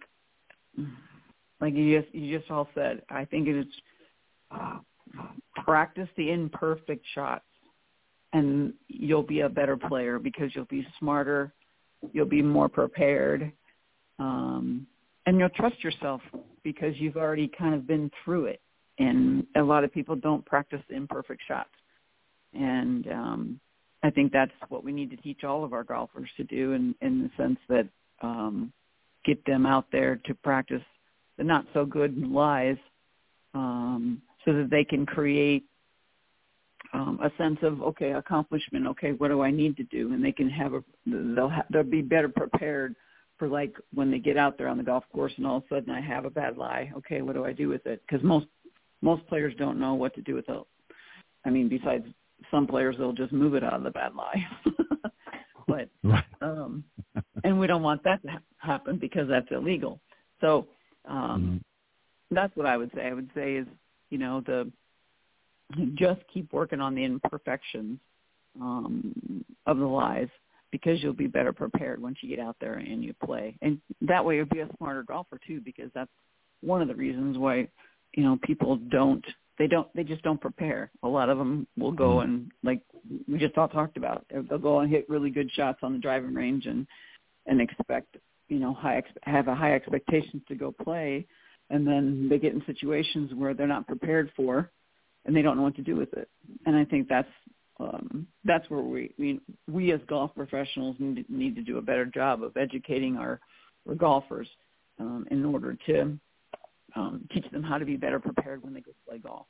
like you just you just all said, I think it is uh, practice the imperfect shots, and you'll be a better player because you'll be smarter, you'll be more prepared, um, and you'll trust yourself because you've already kind of been through it. And a lot of people don't practice the imperfect shots. And um, I think that's what we need to teach all of our golfers to do in, in the sense that um, get them out there to practice the not so good lies um, so that they can create um, a sense of, okay, accomplishment. Okay, what do I need to do? And they can have a, they'll ha- they'll be better prepared for like when they get out there on the golf course and all of a sudden I have a bad lie. Okay, what do I do with it? Because most most players don't know what to do with it. I mean, besides some players, they'll just move it out of the bad lie. But um, and we don't want that to ha- happen because that's illegal. So um, mm-hmm. that's what I would say. I would say is, you know, the just keep working on the imperfections um, of the lies, because you'll be better prepared once you get out there and you play. And that way you'll be a smarter golfer too, because that's one of the reasons why, you know, people don't, they don't, they just don't prepare. A lot of them will go and, like we just all talked about, they'll go and hit really good shots on the driving range and, and expect, you know, high, have a high expectations to go play. And then they get in situations where they're not prepared for, and they don't know what to do with it. And I think that's, Um, that's where we, we we as golf professionals need, need to do a better job of educating our, our golfers um, in order to um, teach them how to be better prepared when they go play golf.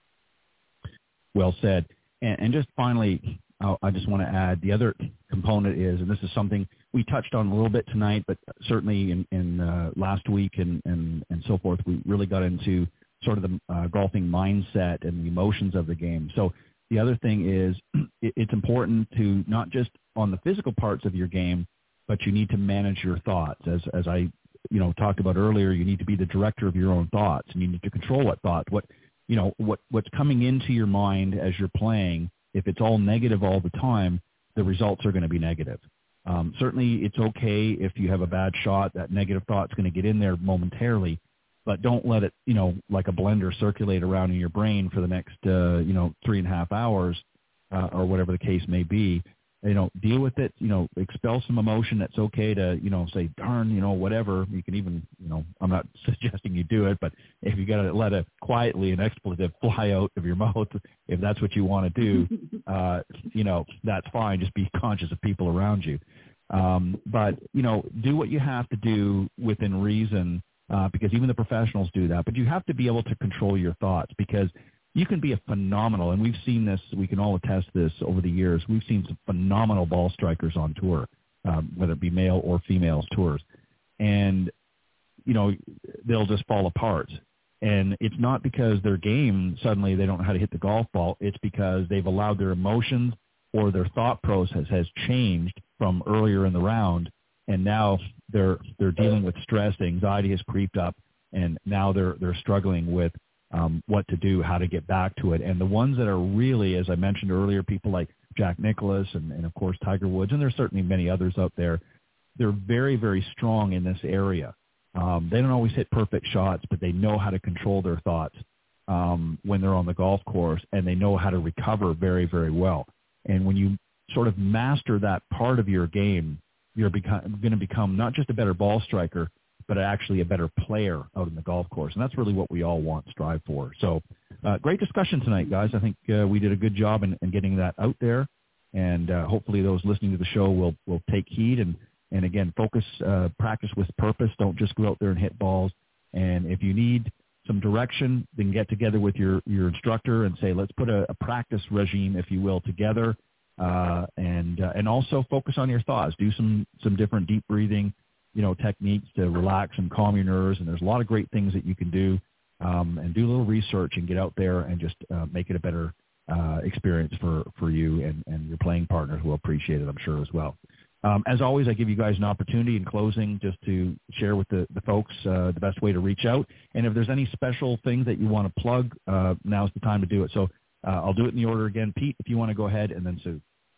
Well said. And, and just finally, I'll, I just want to add the other component is, and this is something we touched on a little bit tonight, but certainly in, in uh, last week and, and, and so forth, we really got into sort of the uh, golfing mindset and the emotions of the game. So the other thing is it's important to not just on the physical parts of your game, but you need to manage your thoughts. As as I, you know, talked about earlier, you need to be the director of your own thoughts, and you need to control what thoughts, what, you know, what what's coming into your mind as you're playing. If it's all negative all the time, the results are going to be negative. Um, certainly, it's okay if you have a bad shot, that negative thought's going to get in there momentarily. But don't let it, you know, like a blender circulate around in your brain for the next, uh, you know, three and a half hours uh, or whatever the case may be. You know, deal with it, you know, expel some emotion. That's okay to, you know, say, darn, you know, whatever. You can even, you know, I'm not suggesting you do it, but if you got to let it quietly, an expletive fly out of your mouth, if that's what you want to do, uh, you know, that's fine. Just be conscious of people around you. Um, but, you know, do what you have to do within reason. Uh, because even the professionals do that. But you have to be able to control your thoughts, because you can be a phenomenal, and we've seen this, we can all attest this over the years, we've seen some phenomenal ball strikers on tour, um, whether it be male or females tours. And, you know, they'll just fall apart. And it's not because their game, suddenly they don't know how to hit the golf ball. It's because they've allowed their emotions or their thought process has changed from earlier in the round. And now they're they're dealing with stress, anxiety has creeped up, and now they're they're struggling with um, what to do, how to get back to it. And the ones that are really, as I mentioned earlier, people like Jack Nicklaus and, and of course Tiger Woods, and there's certainly many others out there, they're very, very strong in this area. Um, they don't always hit perfect shots, but they know how to control their thoughts um, when they're on the golf course, and they know how to recover very, very well. And when you sort of master that part of your game, you're become, going to become not just a better ball striker, but actually a better player out in the golf course. And that's really what we all want, strive for. So uh, great discussion tonight, guys. I think uh, we did a good job in, in getting that out there. And uh, hopefully those listening to the show will, will take heed and, and again, focus, uh, practice with purpose. Don't just go out there and hit balls. And if you need some direction, then get together with your, your instructor and say, let's put a, a practice regime, if you will, together. Uh, and uh, and also focus on your thoughts. Do some some different deep breathing, you know, techniques to relax and calm your nerves. And there's a lot of great things that you can do. Um, and do a little research and get out there and just uh, make it a better uh, experience for, for you and, and your playing partner, who will appreciate it, I'm sure, as well. Um, as always, I give you guys an opportunity in closing just to share with the, the folks uh, the best way to reach out. And if there's any special things that you want to plug, uh, now's the time to do it. So Uh, I'll do it in the order again. Pete, if you want to go ahead, and then Sue.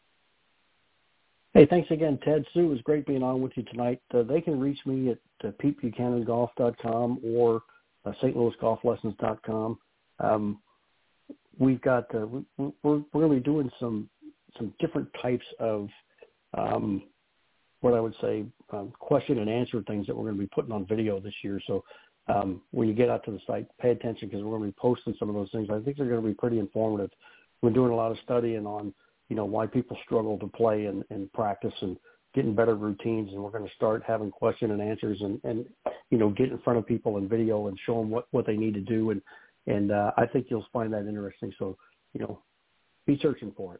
Hey, thanks again, Ted. Sue, it was great being on with you tonight. Uh, they can reach me at uh, pete buchanan golf dot com or uh, st louis golf lessons dot com. Um, we've got uh, we, we're we're going to be doing some some different types of um, what I would say um, question and answer things that we're going to be putting on video this year. So Um, when you get out to the site, pay attention, because we're going to be posting some of those things. I think they're going to be pretty informative. We're doing a lot of studying on, you know, why people struggle to play and, and practice and getting better routines. And we're going to start having question and answers and, and, you know, get in front of people in video and show them what, what they need to do. And, and uh, I think you'll find that interesting. So, you know, be searching for it.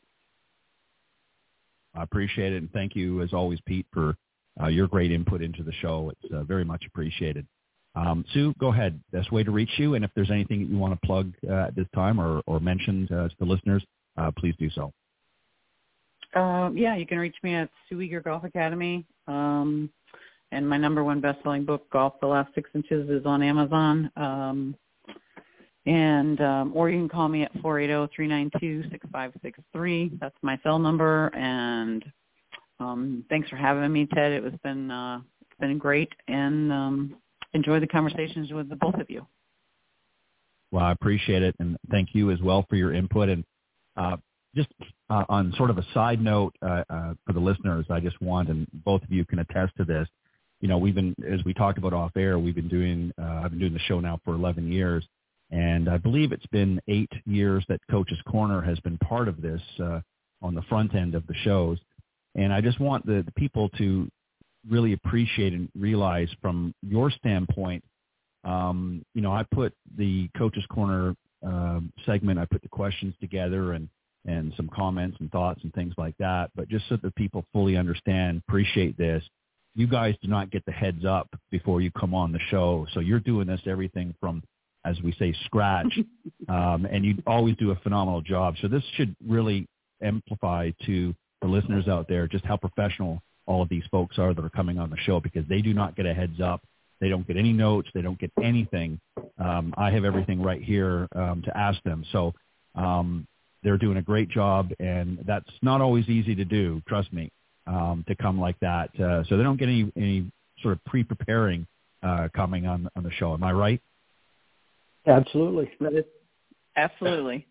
I appreciate it, and thank you, as always, Pete, for uh, your great input into the show. It's uh, very much appreciated. Um, Sue, go ahead. Best way to reach you, and if there's anything that you want to plug uh, at this time or, or mention uh, to the listeners, uh, please do so. Uh, yeah, you can reach me at Sue Eager Golf Academy, um, and my number one best-selling book, Golf the Last Six Inches, is on Amazon. Um, And um, or you can call me at four eight zero, three nine two, six five six three. That's my cell number. And um, thanks for having me, Ted. It was been uh, it's been great, and um, enjoy the conversations with the both of you. Well, I appreciate it, and thank you as well for your input. And uh, just uh, on sort of a side note uh, uh, for the listeners, I just want, and both of you can attest to this. You know, we've been, as we talked about off air, we've been doing. Uh, I've been doing the show now for eleven years. And I believe it's been eight years that Coach's Corner has been part of this uh, on the front end of the shows. And I just want the, the people to really appreciate and realize from your standpoint, um, you know, I put the Coach's Corner uh, segment, I put the questions together and, and some comments and thoughts and things like that. But just so that people fully understand, appreciate this, you guys do not get the heads up before you come on the show. So you're doing this everything from, as we say, scratch, um, and you always do a phenomenal job. So this should really amplify to the listeners out there just how professional all of these folks are that are coming on the show, because they do not get a heads up. They don't get any notes. They don't get anything. Um, I have everything right here um, to ask them. So um, they're doing a great job, and that's not always easy to do, trust me, um, to come like that. Uh, so they don't get any, any sort of pre-preparing uh, coming on, on the show. Am I right? Absolutely. Absolutely.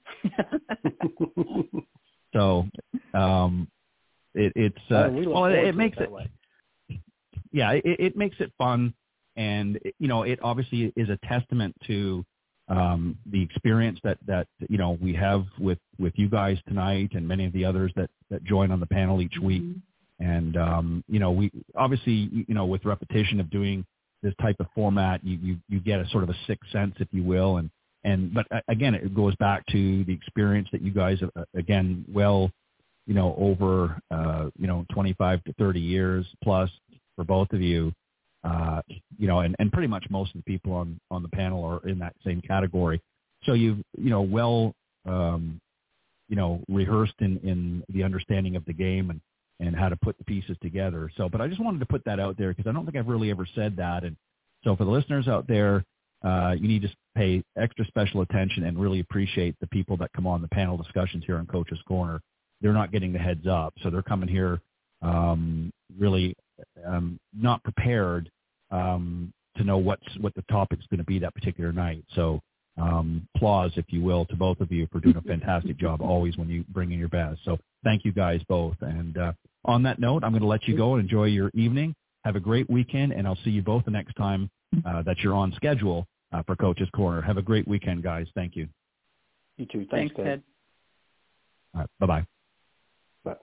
so um, it, it's uh, we well, it, it makes it. it yeah, it, it makes it fun, and you know, it obviously is a testament to um, the experience that that you know we have with, with you guys tonight, and many of the others that, that join on the panel each mm-hmm. week. And um, you know, we obviously you know with repetition of doing this type of format, you, you, you get a sort of a sixth sense, if you will. And, and, but again, it goes back to the experience that you guys have, again, well, you know, over, uh, you know, twenty-five to thirty years plus for both of you, uh, you know, and, and pretty much most of the people on, on the panel are in that same category. So you've, you know, well, um, you know, rehearsed in, in the understanding of the game and, and how to put the pieces together. So, but I just wanted to put that out there because I don't think I've really ever said that. And so for the listeners out there, uh, you need to pay extra special attention and really appreciate the people that come on the panel discussions here on Coach's Corner. They're not getting the heads up. So they're coming here um, really um, not prepared um, to know what's, what the topic's going to be that particular night. So um, applause, if you will, to both of you for doing a fantastic job always when you bring in your best. So thank you guys both. And uh, on that note, I'm going to let you go and enjoy your evening. Have a great weekend, and I'll see you both the next time uh, that you're on schedule uh, for Coach's Corner. Have a great weekend, guys. Thank you. You too. Thanks, Thanks Ted. Ted. All right. Bye-bye. Bye.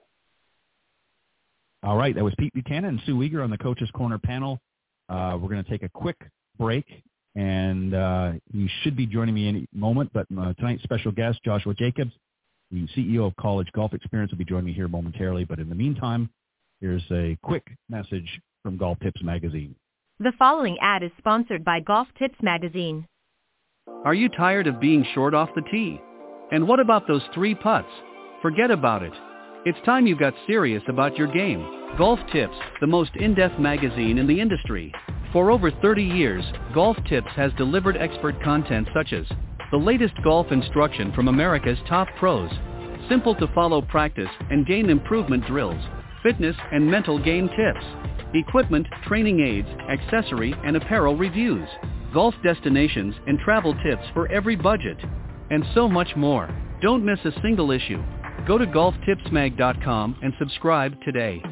All right. That was Pete Buchanan and Sue Eager on the Coach's Corner panel. Uh, we're going to take a quick break, and uh, he should be joining me any moment. But uh, tonight's special guest, Joshua Jacobs, the C E O of College Golf Experience, will be joining me here momentarily. But in the meantime, here's a quick message from Golf Tips Magazine. The following ad is sponsored by Golf Tips Magazine. Are you tired of being short off the tee? And what about those three putts? Forget about it. It's time you got serious about your game. Golf Tips, the most in-depth magazine in the industry. For over thirty years, Golf Tips has delivered expert content such as the latest golf instruction from America's top pros, simple to follow practice and game improvement drills, fitness and mental game tips, equipment, training aids, accessory and apparel reviews, golf destinations and travel tips for every budget, and so much more. Don't miss a single issue. Go to golf tips mag dot com and subscribe today.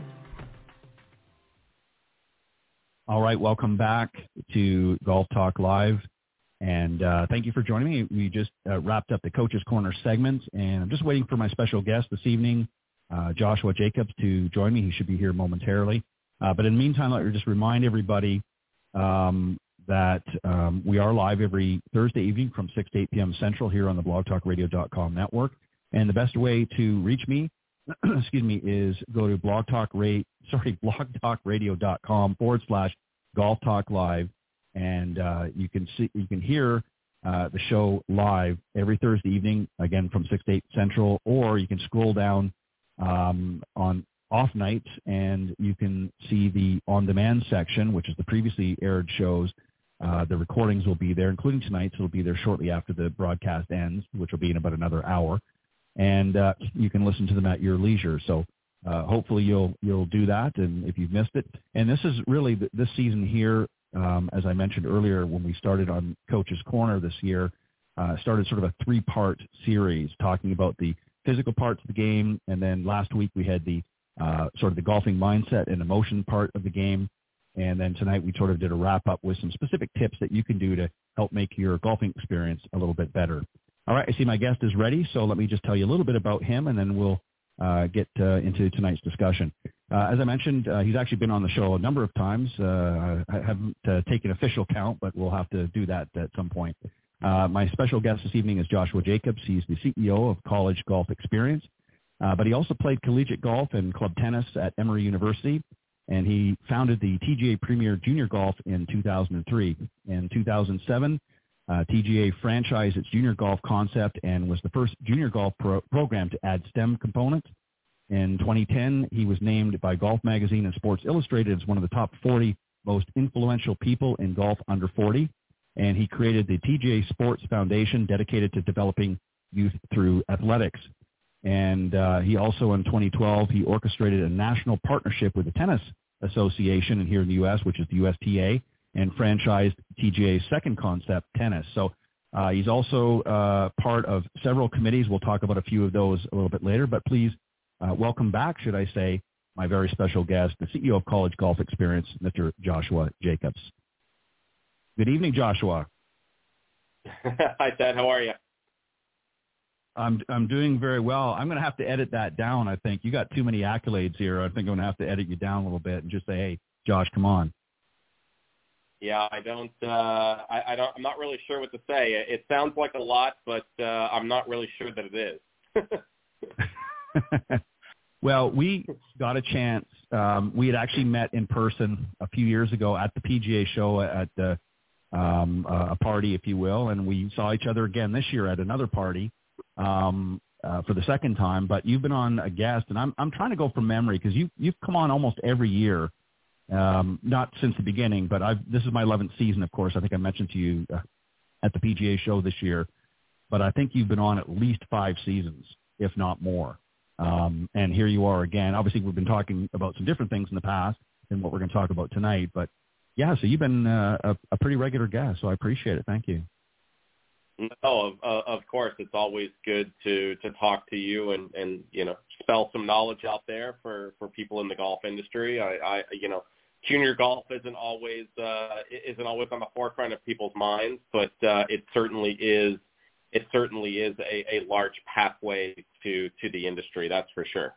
All right, welcome back to Golf Talk Live. And uh, thank you for joining me. We just uh, wrapped up the Coach's Corner segments, and I'm just waiting for my special guest this evening, uh, Joshua Jacobs, to join me. He should be here momentarily. Uh, but in the meantime, let me just remind everybody um, that um, we are live every Thursday evening from six to eight p.m. Central here on the blog talk radio dot com network. And the best way to reach me, excuse me, is go to blog talk rate, sorry, blogtalkradio.com forward slash golf talk live. And uh, you can see, you can hear uh, the show live every Thursday evening, again from six to eight Central, or you can scroll down um, on off nights and you can see the on-demand section, which is the previously aired shows. Uh, the recordings will be there, including tonight's. It'll be there shortly after the broadcast ends, which will be in about another hour. And uh, you can listen to them at your leisure. So uh, hopefully you'll you'll do that, and if you've missed it. And this is really, this season here, um, as I mentioned earlier when we started on Coach's Corner this year, uh, started sort of a three-part series talking about the physical parts of the game, and then last week we had the uh, sort of the golfing mindset and emotion part of the game. And then tonight we sort of did a wrap-up with some specific tips that you can do to help make your golfing experience a little bit better. All right, I see my guest is ready, so let me just tell you a little bit about him, and then we'll uh, get uh, into tonight's discussion. Uh, as I mentioned, uh, he's actually been on the show a number of times. Uh, I haven't uh, taken official count, but we'll have to do that at some point. Uh, my special guest this evening is Joshua Jacobs. He's the C E O of College Golf Experience, uh, but he also played collegiate golf and club tennis at Emory University, and he founded the T G A Premier Junior Golf in two thousand three. In two thousand seven, Uh, T G A franchised its junior golf concept and was the first junior golf pro- program to add STEM components. In twenty ten, he was named by Golf Magazine and Sports Illustrated as one of the top forty most influential people in golf under forty. And he created the T G A Sports Foundation dedicated to developing youth through athletics. And uh, he also, in twenty twelve, he orchestrated a national partnership with the Tennis Association here in the U S, which is the U S T A, and franchised T G A's second concept, tennis. So uh, he's also uh, part of several committees. We'll talk about a few of those a little bit later, but please uh, welcome back, should I say, my very special guest, the C E O of College Golf Experience, Mister Joshua Jacobs. Good evening, Joshua. Hi, Ted. How are you? I'm I'm doing very well. I'm going to have to edit that down, I think. You got too many accolades here. I think I'm going to have to edit you down a little bit and just say, hey, Josh, come on. Yeah, I don't, uh, I, I don't, I'm not really sure what to say. It, it sounds like a lot, but uh, I'm not really sure that it is. Well, we got a chance. Um, we had actually met in person a few years ago at the P G A show at the, um, uh, a party, if you will, and we saw each other again this year at another party um, uh, for the second time. But you've been on a guest, and I'm I'm trying to go from memory because you you've come on almost every year. Um, not since the beginning, but I've, this is my eleventh season, of course. I think I mentioned to you uh, at the P G A show this year, but I think you've been on at least five seasons, if not more. Um, and here you are again. Obviously, we've been talking about some different things in the past than what we're going to talk about tonight, but yeah, so you've been uh, a, a pretty regular guest, so I appreciate it. Thank you. No, of, of course. It's always good to, to talk to you and, and, you know, spell some knowledge out there for, for people in the golf industry. I, I you know, junior golf isn't always uh, isn't always on the forefront of people's minds, but uh, it certainly is. It certainly is a, a large pathway to, to the industry. That's for sure.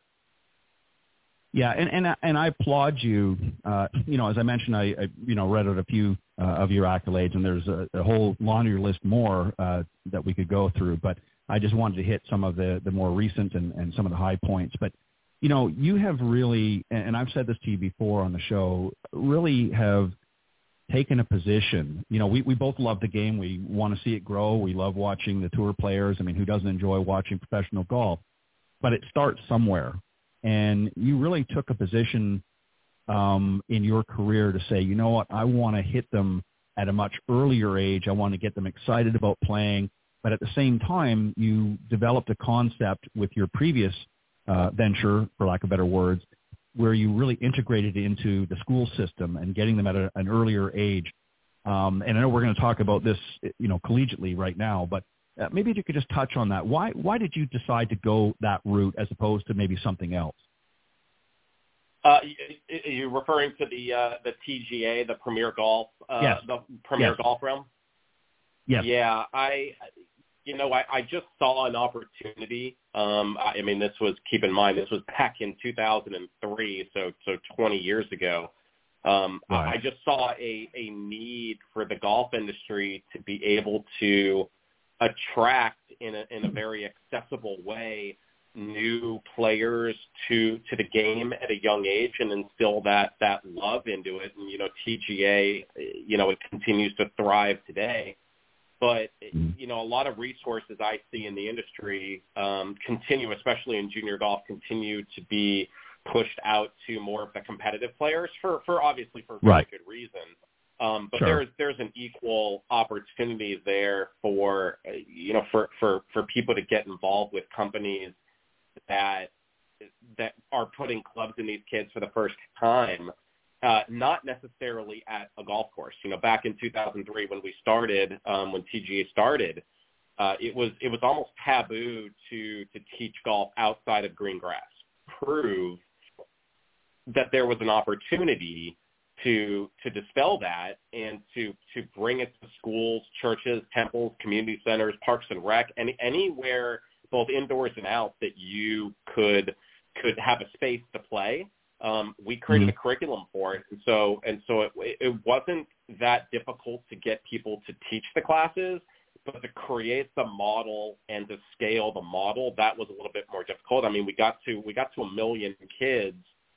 Yeah, and and and I applaud you. Uh, you know, as I mentioned, I, I you know read out a few uh, of your accolades, and there's a, a whole laundry list more uh, that we could go through. But I just wanted to hit some of the, the more recent and, and some of the high points. But you know, you have really, and I've said this to you before on the show, really have taken a position. You know, we, we both love the game. We want to see it grow. We love watching the tour players. I mean, who doesn't enjoy watching professional golf? But it starts somewhere. And you really took a position um, in your career to say, you know what, I want to hit them at a much earlier age. I want to get them excited about playing. But at the same time, you developed a concept with your previous uh, venture, for lack of better words, where you really integrated into the school system and getting them at a, an earlier age. Um, and I know we're going to talk about this, you know, collegiately right now, but uh, maybe if you could just touch on that. Why why did you decide to go that route as opposed to maybe something else? Uh, you're referring to the uh, the T G A, the Premier Golf, uh, yes. the Premier yes. Golf realm? Yes. Yeah, I, you know, I, I just saw an opportunity. Um, I, I mean, this was, keep in mind, this was back in two thousand three, so so twenty years ago. Um, right. I, I just saw a, a need for the golf industry to be able to attract in a, in a very accessible way new players to to the game at a young age and instill that that love into it. And you know, T G A, you know, it continues to thrive today. But you know, a lot of resources I see in the industry um, continue, especially in junior golf, continue to be pushed out to more of the competitive players for, for obviously for very right. good reason. Um, but sure. there's there's an equal opportunity there for uh, you know for, for, for people to get involved with companies that that are putting clubs in these kids for the first time, uh, not necessarily at a golf course. You know, back in two thousand three when we started, um, when T G A started, uh, it was it was almost taboo to to teach golf outside of green grass. Prove that there was an opportunity to to dispel that and to to bring it to schools, churches, temples, community centers, parks and rec, any anywhere, both indoors and out, that you could could have a space to play. Um, we created mm-hmm. a curriculum for it, and so and so it, it wasn't that difficult to get people to teach the classes, but to create the model and to scale the model, that was a little bit more difficult. I mean, we got to we got to a million kids,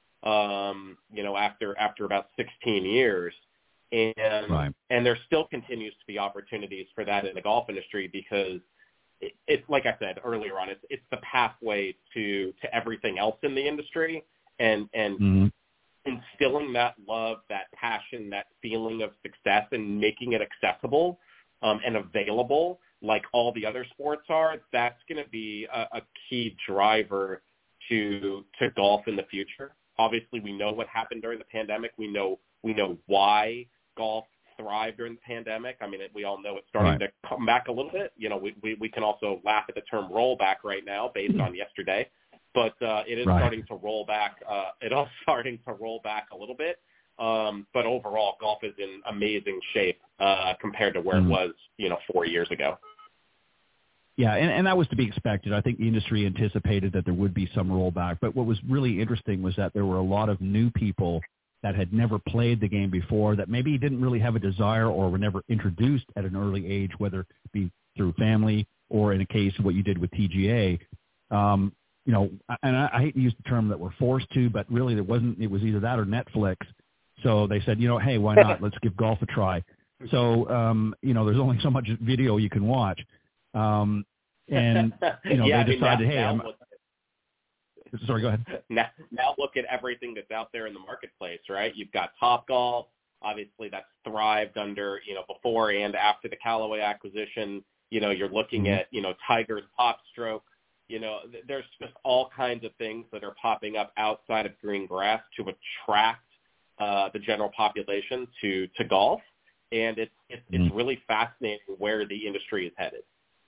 um, you know, after after about sixteen years, and right. and there still continues to be opportunities for that in the golf industry because it, it's like I said earlier on, it's it's the pathway to to everything else in the industry, and and mm-hmm. instilling that love, that passion, that feeling of success, and making it accessible um, and available like all the other sports are. That's going to be a, a key driver to to golf in the future. Obviously, we know what happened during the pandemic. We know we know why golf thrived during the pandemic. I mean, it, we all know it's starting right. to come back a little bit. You know, we, we, we can also laugh at the term rollback right now based on yesterday, but uh, it is right. starting to roll back. Uh, it is starting to roll back a little bit. Um, but overall, golf is in amazing shape uh, compared to where mm. it was, you know, four years ago. Yeah, and, and that was to be expected. I think the industry anticipated that there would be some rollback. But what was really interesting was that there were a lot of new people that had never played the game before, that maybe didn't really have a desire or were never introduced at an early age, whether it be through family or in a case of what you did with T G A. Um, you know, and I, I hate to use the term that we're forced to, but really it wasn't. It was either that or Netflix. So they said, you know, hey, why not? Let's give golf a try. So, um, you know, there's only so much video you can watch. Um, and, you know, yeah, they decided, I mean, now, hey, now I'm – sorry, go ahead. Now, now look at everything that's out there in the marketplace, right? You've got Topgolf. Obviously, that's thrived under, you know, before and after the Callaway acquisition. You know, you're looking mm-hmm. at, you know, Tiger's Pop Stroke. You know, th- there's just all kinds of things that are popping up outside of green grass to attract uh, the general population to, to golf. And it's, it's, mm-hmm. it's really fascinating where the industry is headed.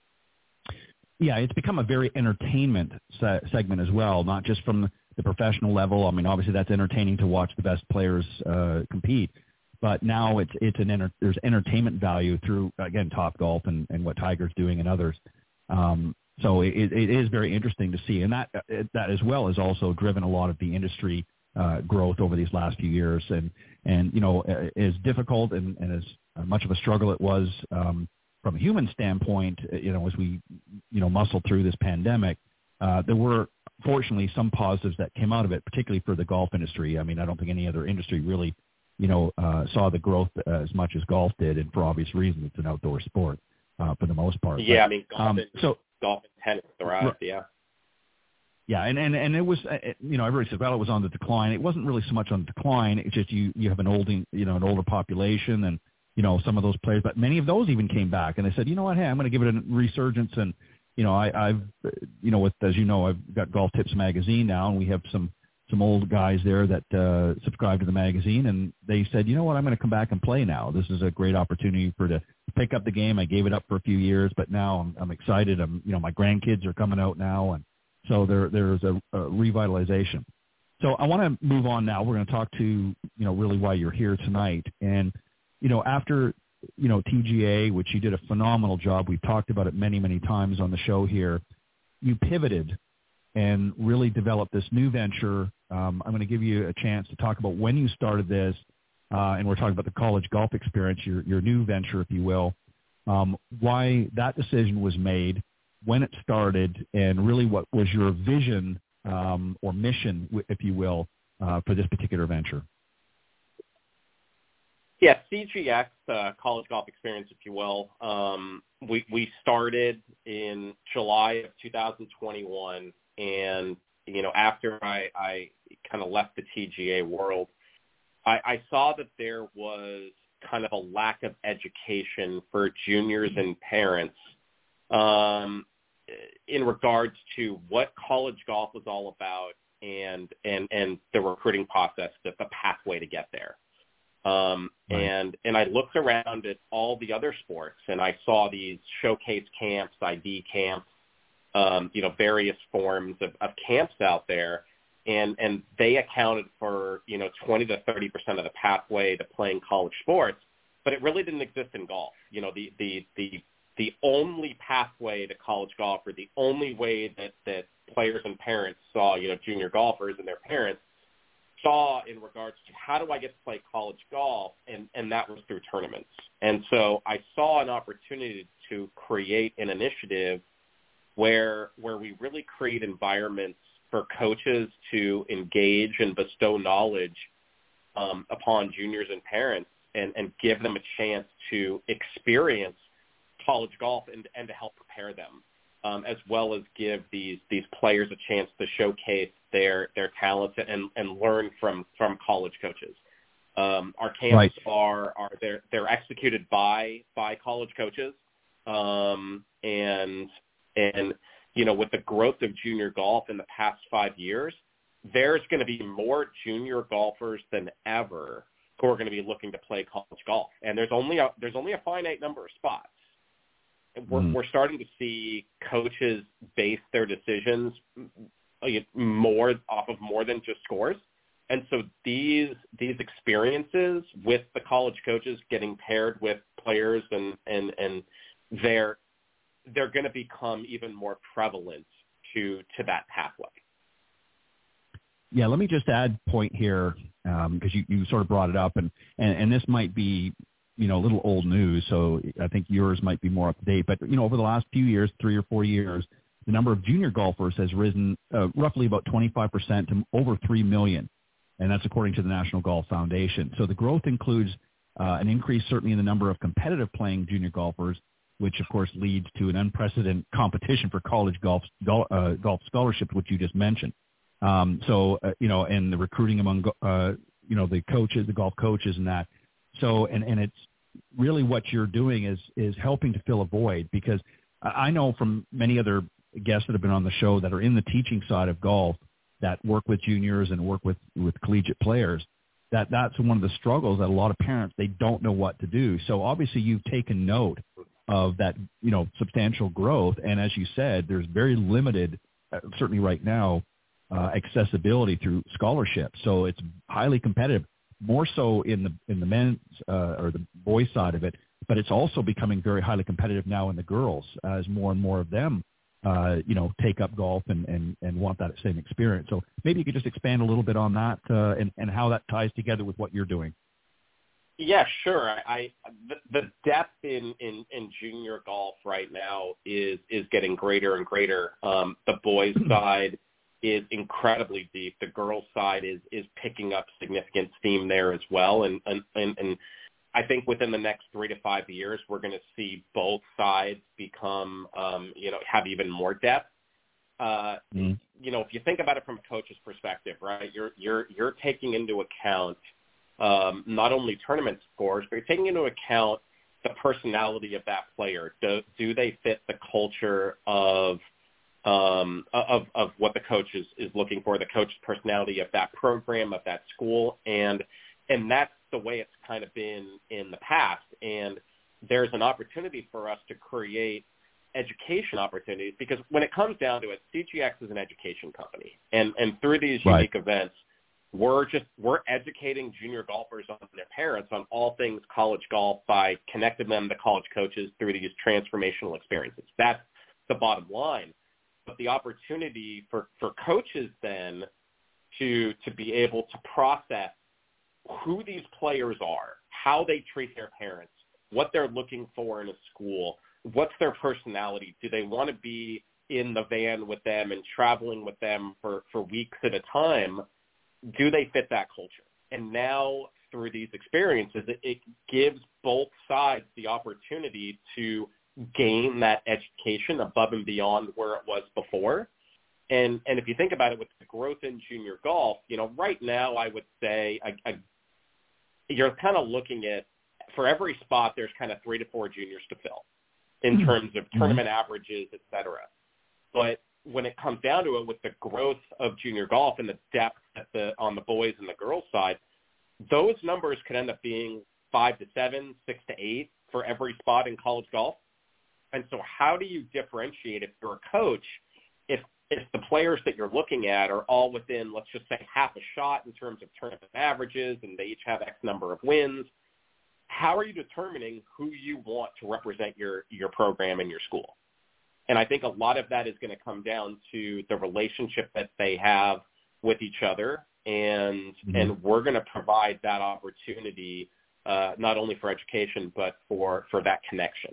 Yeah, it's become a very entertainment se- segment as well, not just from the professional level. I mean, obviously that's entertaining to watch the best players uh, compete, but now it's it's an enter- there's entertainment value through, again, Topgolf and, and what Tiger's doing and others. Um, so it, it is very interesting to see, and that that as well has also driven a lot of the industry uh, growth over these last few years. And and you know, as difficult and, and as much of a struggle it was. Um, From a human standpoint, you know, as we, you know, muscled through this pandemic, uh, there were fortunately some positives that came out of it, particularly for the golf industry. I mean, I don't think any other industry really, you know, uh, saw the growth as much as golf did, and for obvious reasons, it's an outdoor sport uh, for the most part. Yeah, but, I mean, golf, um, and, so golf and tennis thrived, yeah. Yeah, and, and, and it was, you know, everybody said, well, it was on the decline. It wasn't really so much on the decline. It's just you, you have an old, you know, an older population, and you know, some of those players, but many of those even came back and they said, you know what, hey, I'm going to give it a resurgence. And, you know, I, I've, you know, with, as you know, I've got Golf Tips magazine now, and we have some, some old guys there that uh, subscribe to the magazine, and they said, you know what, I'm going to come back and play now. This is a great opportunity for to pick up the game. I gave it up for a few years, but now I'm, I'm excited. I'm, you know, my grandkids are coming out now. And so there, there's a, a revitalization. So I want to move on now. We're going to talk to, you know, really why you're here tonight. And, you know, after, you know, T G A, which you did a phenomenal job, we've talked about it many, many times on the show here, you pivoted and really developed this new venture. Um, I'm going to give you a chance to talk about when you started this, uh, and we're talking about the college golf experience, your, your new venture, if you will. um, why that decision was made, when it started, and really what was your vision um, or mission, if you will, uh, for this particular venture. Yeah, C G X, uh, College Golf Experience, if you will. Um, we we started in July of two thousand twenty-one, and you know, after I, I kind of left the T G A world, I, I saw that there was kind of a lack of education for juniors and parents um, in regards to what college golf was all about and and and the recruiting process, the, the pathway to get there. Um, right. and, and I looked around at all the other sports, and I saw these showcase camps, I D camps, um, you know, various forms of, of camps out there, and, and they accounted for, you know, twenty to thirty percent of the pathway to playing college sports, but it really didn't exist in golf. You know, the, the, the, the only pathway to college golf, or the only way that, that players and parents saw, you know, junior golfers and their parents saw in regards to how do I get to play college golf, and, and that was through tournaments. And so I saw an opportunity to create an initiative where where we really create environments for coaches to engage and bestow knowledge um, upon juniors and parents, and, and give them a chance to experience college golf and, and to help prepare them, um, as well as give these these players a chance to showcase their their talents and, and learn from, from college coaches. Um, our camps right. are are they're they're executed by by college coaches, um, and and you know, with the growth of junior golf in the past five years, there's going to be more junior golfers than ever who are going to be looking to play college golf, and there's only a there's only a finite number of spots. We're, mm. we're starting to see coaches base their decisions more off of more than just scores. And so these these experiences with the college coaches getting paired with players, and, and, and they're, they're going to become even more prevalent to, to that pathway. Yeah, let me just add point here, because um, you, you sort of brought it up, and, and, and this might be, you know, a little old news, so I think yours might be more up to date. But, you know, over the last few years, three or four years, the number of junior golfers has risen uh, roughly about twenty-five percent to over three million, and that's according to the National Golf Foundation. So the growth includes uh, an increase certainly in the number of competitive playing junior golfers, which of course leads to an unprecedented competition for college golf, golf, uh, golf scholarships, which you just mentioned. Um, so, uh, you know, and the recruiting among, uh, you know, the coaches, the golf coaches and that. So, and, and it's really what you're doing is, is helping to fill a void, because I know from many other guests that have been on the show that are in the teaching side of golf that work with juniors and work with, with collegiate players, that that's one of the struggles that a lot of parents, they don't know what to do. So obviously you've taken note of that, you know, substantial growth. And as you said, there's very limited, uh, certainly right now, uh, accessibility through scholarships. So it's highly competitive, more so in the, in the men's uh, or the boys side of it, but it's also becoming very highly competitive now in the girls as more and more of them Uh, you know, take up golf and, and, and want that same experience. So maybe you could just expand a little bit on that uh, and, and how that ties together with what you're doing. Yeah, sure. I, I the, the depth in, in, in junior golf right now is is getting greater and greater. Um, the boys' side is incredibly deep. The girls' side is is picking up significant steam there as well. And and, and, and I think within the next three to five years, we're going to see both sides become, um, you know, have even more depth. Uh, mm. You know, if you think about it from a coach's perspective, right, you're you're you're taking into account um, not only tournament scores, but you're taking into account the personality of that player. Do do they fit the culture of um, of of what the coach is, is looking for, the coach's personality of that program, of that school, and and that's the way it's kind of been in the past. And there's an opportunity for us to create education opportunities, because when it comes down to it, C G X is an education company. And, and through these right. unique events, we're just, we're educating junior golfers on their parents on all things college golf by connecting them to college coaches through these transformational experiences. That's the bottom line. But the opportunity for, for coaches then to, to be able to process who these players are, how they treat their parents, what they're looking for in a school, what's their personality. Do they want to be in the van with them and traveling with them for, for weeks at a time? Do they fit that culture? And now through these experiences, it, it gives both sides the opportunity to gain that education above and beyond where it was before. And and if you think about it with the growth in junior golf, you know, right now I would say I, I, you're kind of looking at, for every spot, there's kind of three to four juniors to fill in terms of tournament averages, et cetera. But when it comes down to it, with the growth of junior golf and the depth at the, on the boys and the girls side, those numbers could end up being five to seven, six to eight for every spot in college golf. And so how do you differentiate if you're a coach, if if the players that you're looking at are all within, let's just say, half a shot in terms of tournament averages and they each have X number of wins, how are you determining who you want to represent your, your program and your school? And I think a lot of that is going to come down to the relationship that they have with each other, and mm-hmm. and we're going to provide that opportunity uh, not only for education but for, for that connection.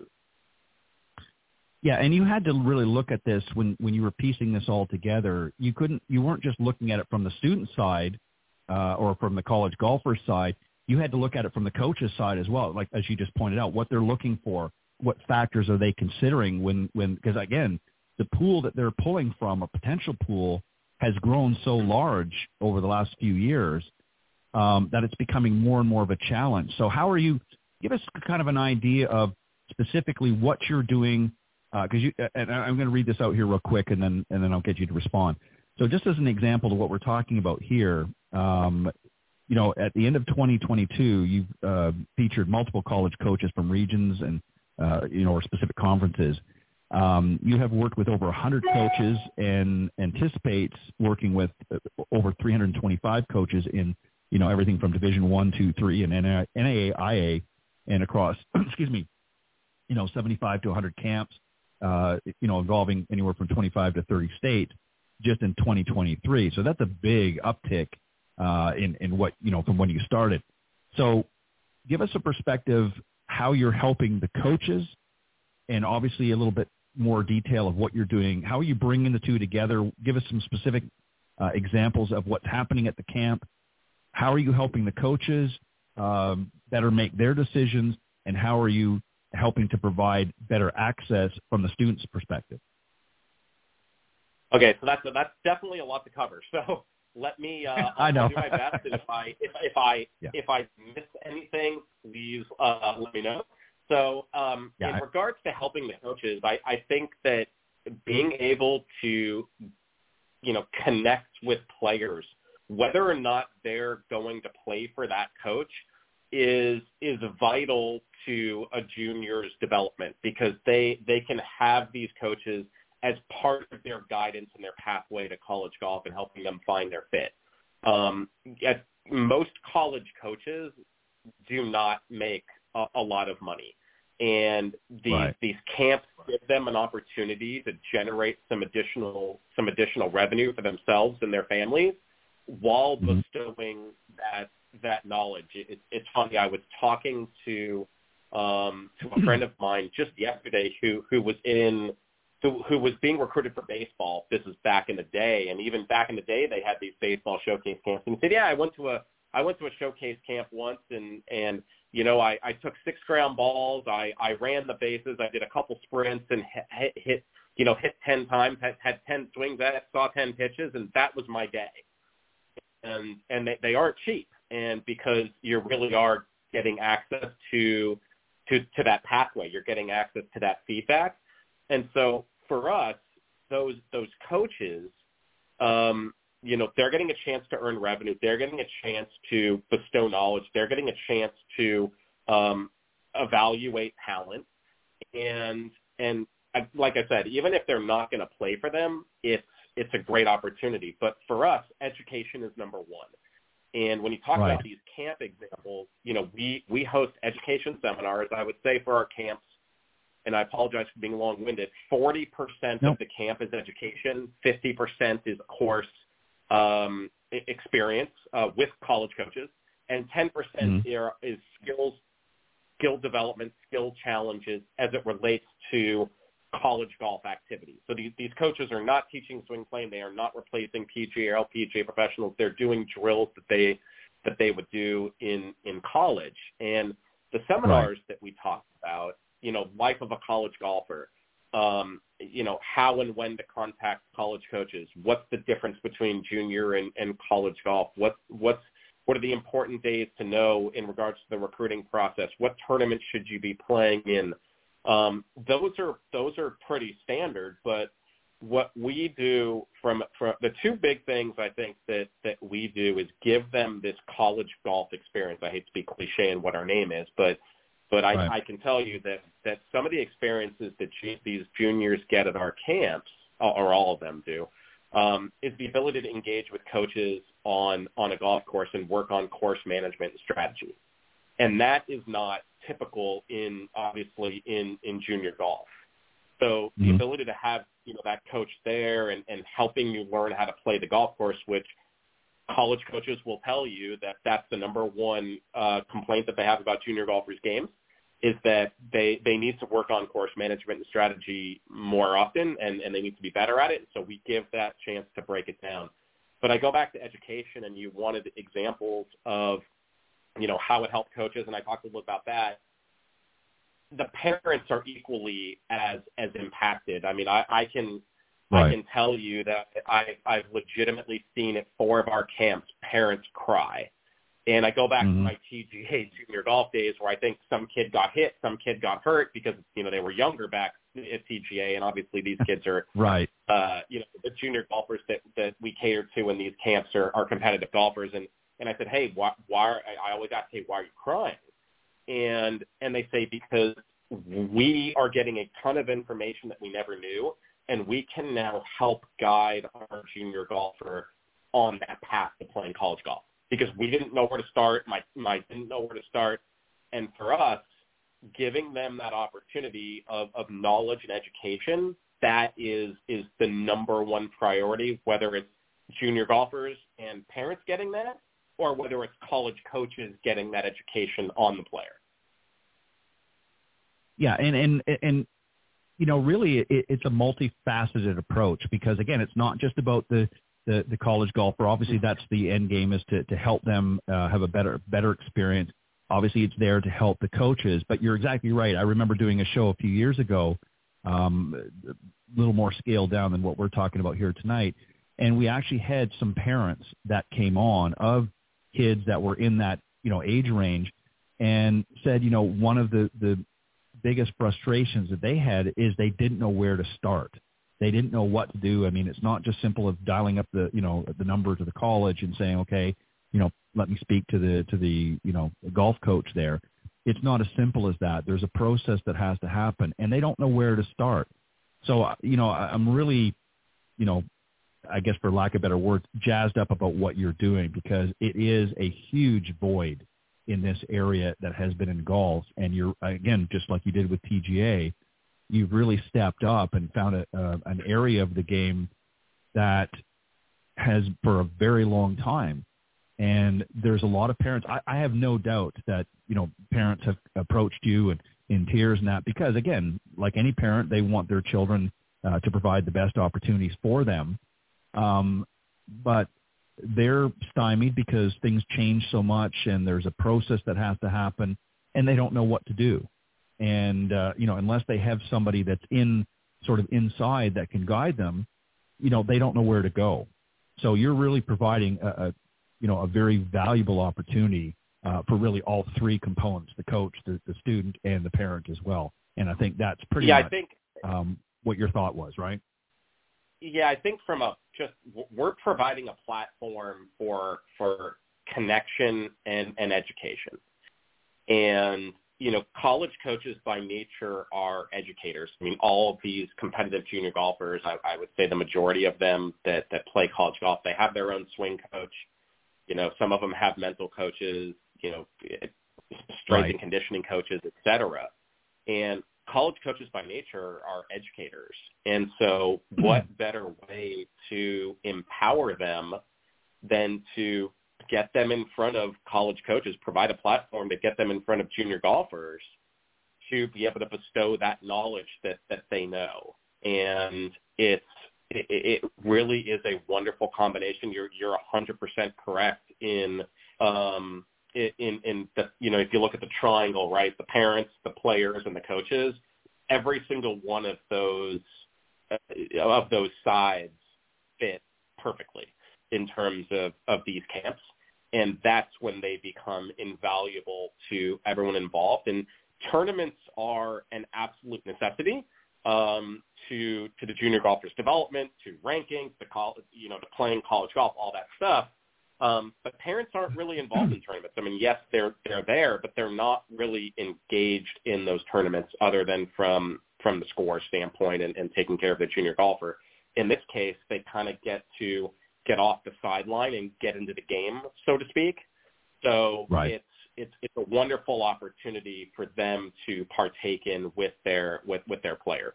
Yeah, and you had to really look at this when, when you were piecing this all together. You couldn't, you weren't just looking at it from the student side uh, or from the college golfer side. You had to look at it from the coach's side as well. Like as you just pointed out, what they're looking for, what factors are they considering when, when because again, the pool that they're pulling from, a potential pool, has grown so large over the last few years um, that it's becoming more and more of a challenge. So how are you? Give us kind of an idea of specifically what you're doing. Because uh, you, and I'm going to read this out here real quick, and then and then I'll get you to respond. So, just as an example of what we're talking about here, um, you know, at the end of twenty twenty-two, you've uh, featured multiple college coaches from regions and uh, you know, or specific conferences. Um, you have worked with over one hundred coaches and anticipates working with over three hundred twenty-five coaches in, you know, everything from Division One, Two, Three, and N A A I A, and across, excuse me, you know, seventy-five to one hundred camps. Uh, you know, involving anywhere from twenty-five to thirty states just in twenty twenty-three. So that's a big uptick uh, in, in what, you know, from when you started. So give us a perspective how you're helping the coaches, and obviously a little bit more detail of what you're doing. How are you bringing the two together? Give us some specific uh, examples of what's happening at the camp. How are you helping the coaches um, better make their decisions, and how are you helping to provide better access from the student's perspective? Okay, so that's that's definitely a lot to cover. So let me. Uh, I'll, I know. I'll do my best, and if I if, if I yeah. if I miss anything, please uh, let me know. So um, yeah, in I, regards to helping the coaches, I, I think that being able to, you know, connect with players, whether or not they're going to play for that coach, is is vital to a junior's development, because they they can have these coaches as part of their guidance and their pathway to college golf and helping them find their fit. Um, at, most college coaches do not make a, a lot of money, and these right. these camps give them an opportunity to generate some additional some additional revenue for themselves and their families while mm-hmm. bestowing that that knowledge. It, it's funny. I was talking to um, to a friend of mine just yesterday who who was in who who was being recruited for baseball. This is back in the day, and even back in the day, they had these baseball showcase camps. And he said, "Yeah, I went to a I went to a showcase camp once, and and you know, I, I took six ground balls, I I ran the bases, I did a couple sprints, and hit, hit you know hit ten times, had had ten swings at it, saw ten pitches, and that was my day." And and they, they aren't cheap, and because you really are getting access to to to that pathway, you're getting access to that feedback. And so for us, those those coaches, um, you know, they're getting a chance to earn revenue. They're getting a chance to bestow knowledge. They're getting a chance to um, evaluate talent. And and I, like I said, even if they're not going to play for them, it's it's a great opportunity. But for us, education is number one. And when you talk right. about these camp examples, you know, we, we host education seminars. I would say for our camps, and I apologize for being long-winded, forty percent nope. of the camp is education, fifty percent is course um, experience uh, with college coaches, and ten percent mm-hmm. is skills skill development, skill challenges as it relates to college golf activities. So these, these coaches are not teaching swing playing. They are not replacing P G A or L P G A professionals. They're doing drills that they that they would do in, in college. And the seminars right. that we talked about, you know, life of a college golfer, um, you know, how and when to contact college coaches, what's the difference between junior and, and college golf, what, what's, what are the important days to know in regards to the recruiting process, what tournaments should you be playing in. Um, those are those are pretty standard, but what we do from, from the two big things I think that, that we do is give them this college golf experience. I hate to be cliche in what our name is, but but I, right. I can tell you that, that some of the experiences that G, these juniors get at our camps, or all of them do, um, is the ability to engage with coaches on, on a golf course and work on course management and strategy. And that is not typical in, obviously, in, in junior golf. So the mm-hmm. ability to have, you know, that coach there and, and helping you learn how to play the golf course, which college coaches will tell you that that's the number one uh, complaint that they have about junior golfers' games, is that they, they need to work on course management and strategy more often, and, and they need to be better at it. And so we give that chance to break it down. But I go back to education, and you wanted examples of, you know, how it helped coaches, and I talked a little about that. The parents are equally as as impacted. I mean, I, I can right. I can tell you that I, I've legitimately seen at four of our camps parents cry. And I go back mm-hmm. to my T G A junior golf days where I think some kid got hit, some kid got hurt because, you know, they were younger back at T G A, and obviously these kids are right. Uh, you know, the junior golfers that, that we cater to in these camps are, are competitive golfers. And, and I said, hey, why, why are, I always ask, hey, why are you crying? And and they say, because we are getting a ton of information that we never knew, and we can now help guide our junior golfer on that path to playing college golf. Because we didn't know where to start, Mike, Mike didn't know where to start. And for us, giving them that opportunity of, of knowledge and education, that is is the number one priority, whether it's junior golfers and parents getting that, or whether it's college coaches getting that education on the player. Yeah, and, and, and you know, really it, it's a multifaceted approach because, again, it's not just about the, the, the college golfer. Obviously, that's the end game, is to, to help them uh, have a better better experience. Obviously, it's there to help the coaches. But you're exactly right. I remember doing a show a few years ago, um, a little more scaled down than what we're talking about here tonight, and we actually had some parents that came on of kids that were in that, you know, age range, and said, you know, one of the, the biggest frustrations that they had is they didn't know where to start. They didn't know what to do. I mean, it's not just simple of dialing up the, you know, the number to the college and saying, okay, you know, let me speak to the, to the, you know, golf coach there. It's not as simple as that. There's a process that has to happen, and they don't know where to start. So, you know, I'm really, you know, I guess for lack of better words, jazzed up about what you're doing, because it is a huge void in this area that has been in golf. And you're, again, just like you did with P G A, you've really stepped up and found a, uh, an area of the game that has for a very long time. And there's a lot of parents. I, I have no doubt that, you know, parents have approached you and in tears and that, because, again, like any parent, they want their children uh, to provide the best opportunities for them. Um, but they're stymied because things change so much, and there's a process that has to happen, and they don't know what to do. And, uh, you know, unless they have somebody that's in sort of inside that can guide them, you know, they don't know where to go. So you're really providing a, a you know, a very valuable opportunity uh, for really all three components, the coach, the, the student, and the parent as well. And I think that's pretty yeah, much I think, um, what your thought was, right? Yeah, I think from a just we're providing a platform for for connection and, and education. And, you know, college coaches by nature are educators. I mean, all of these competitive junior golfers, I, I would say the majority of them that, that play college golf, they have their own swing coach. You know, some of them have mental coaches, you know, strength right. and conditioning coaches, et cetera. And college coaches by nature are educators. And so what better way to empower them than to get them in front of college coaches, provide a platform to get them in front of junior golfers to be able to bestow that knowledge that, that they know. And it's, it, it really is a wonderful combination. You're, you're one hundred percent correct in, um, in, in the, you know, if you look at the triangle, right, the parents, the players, and the coaches, every single one of those, uh, of those sides fit perfectly in terms of, of these camps. And that's when they become invaluable to everyone involved. And tournaments are an absolute necessity um, to to the junior golfers' development, to rankings, to college, you know, to playing college golf, all that stuff. Um, but parents aren't really involved in tournaments. I mean, yes, they're they're there, but they're not really engaged in those tournaments other than from from the score standpoint and, and taking care of the junior golfer. In this case, they kind of get to get off the sideline and get into the game, so to speak. So right. it's it's it's a wonderful opportunity for them to partake in with their with, with their player.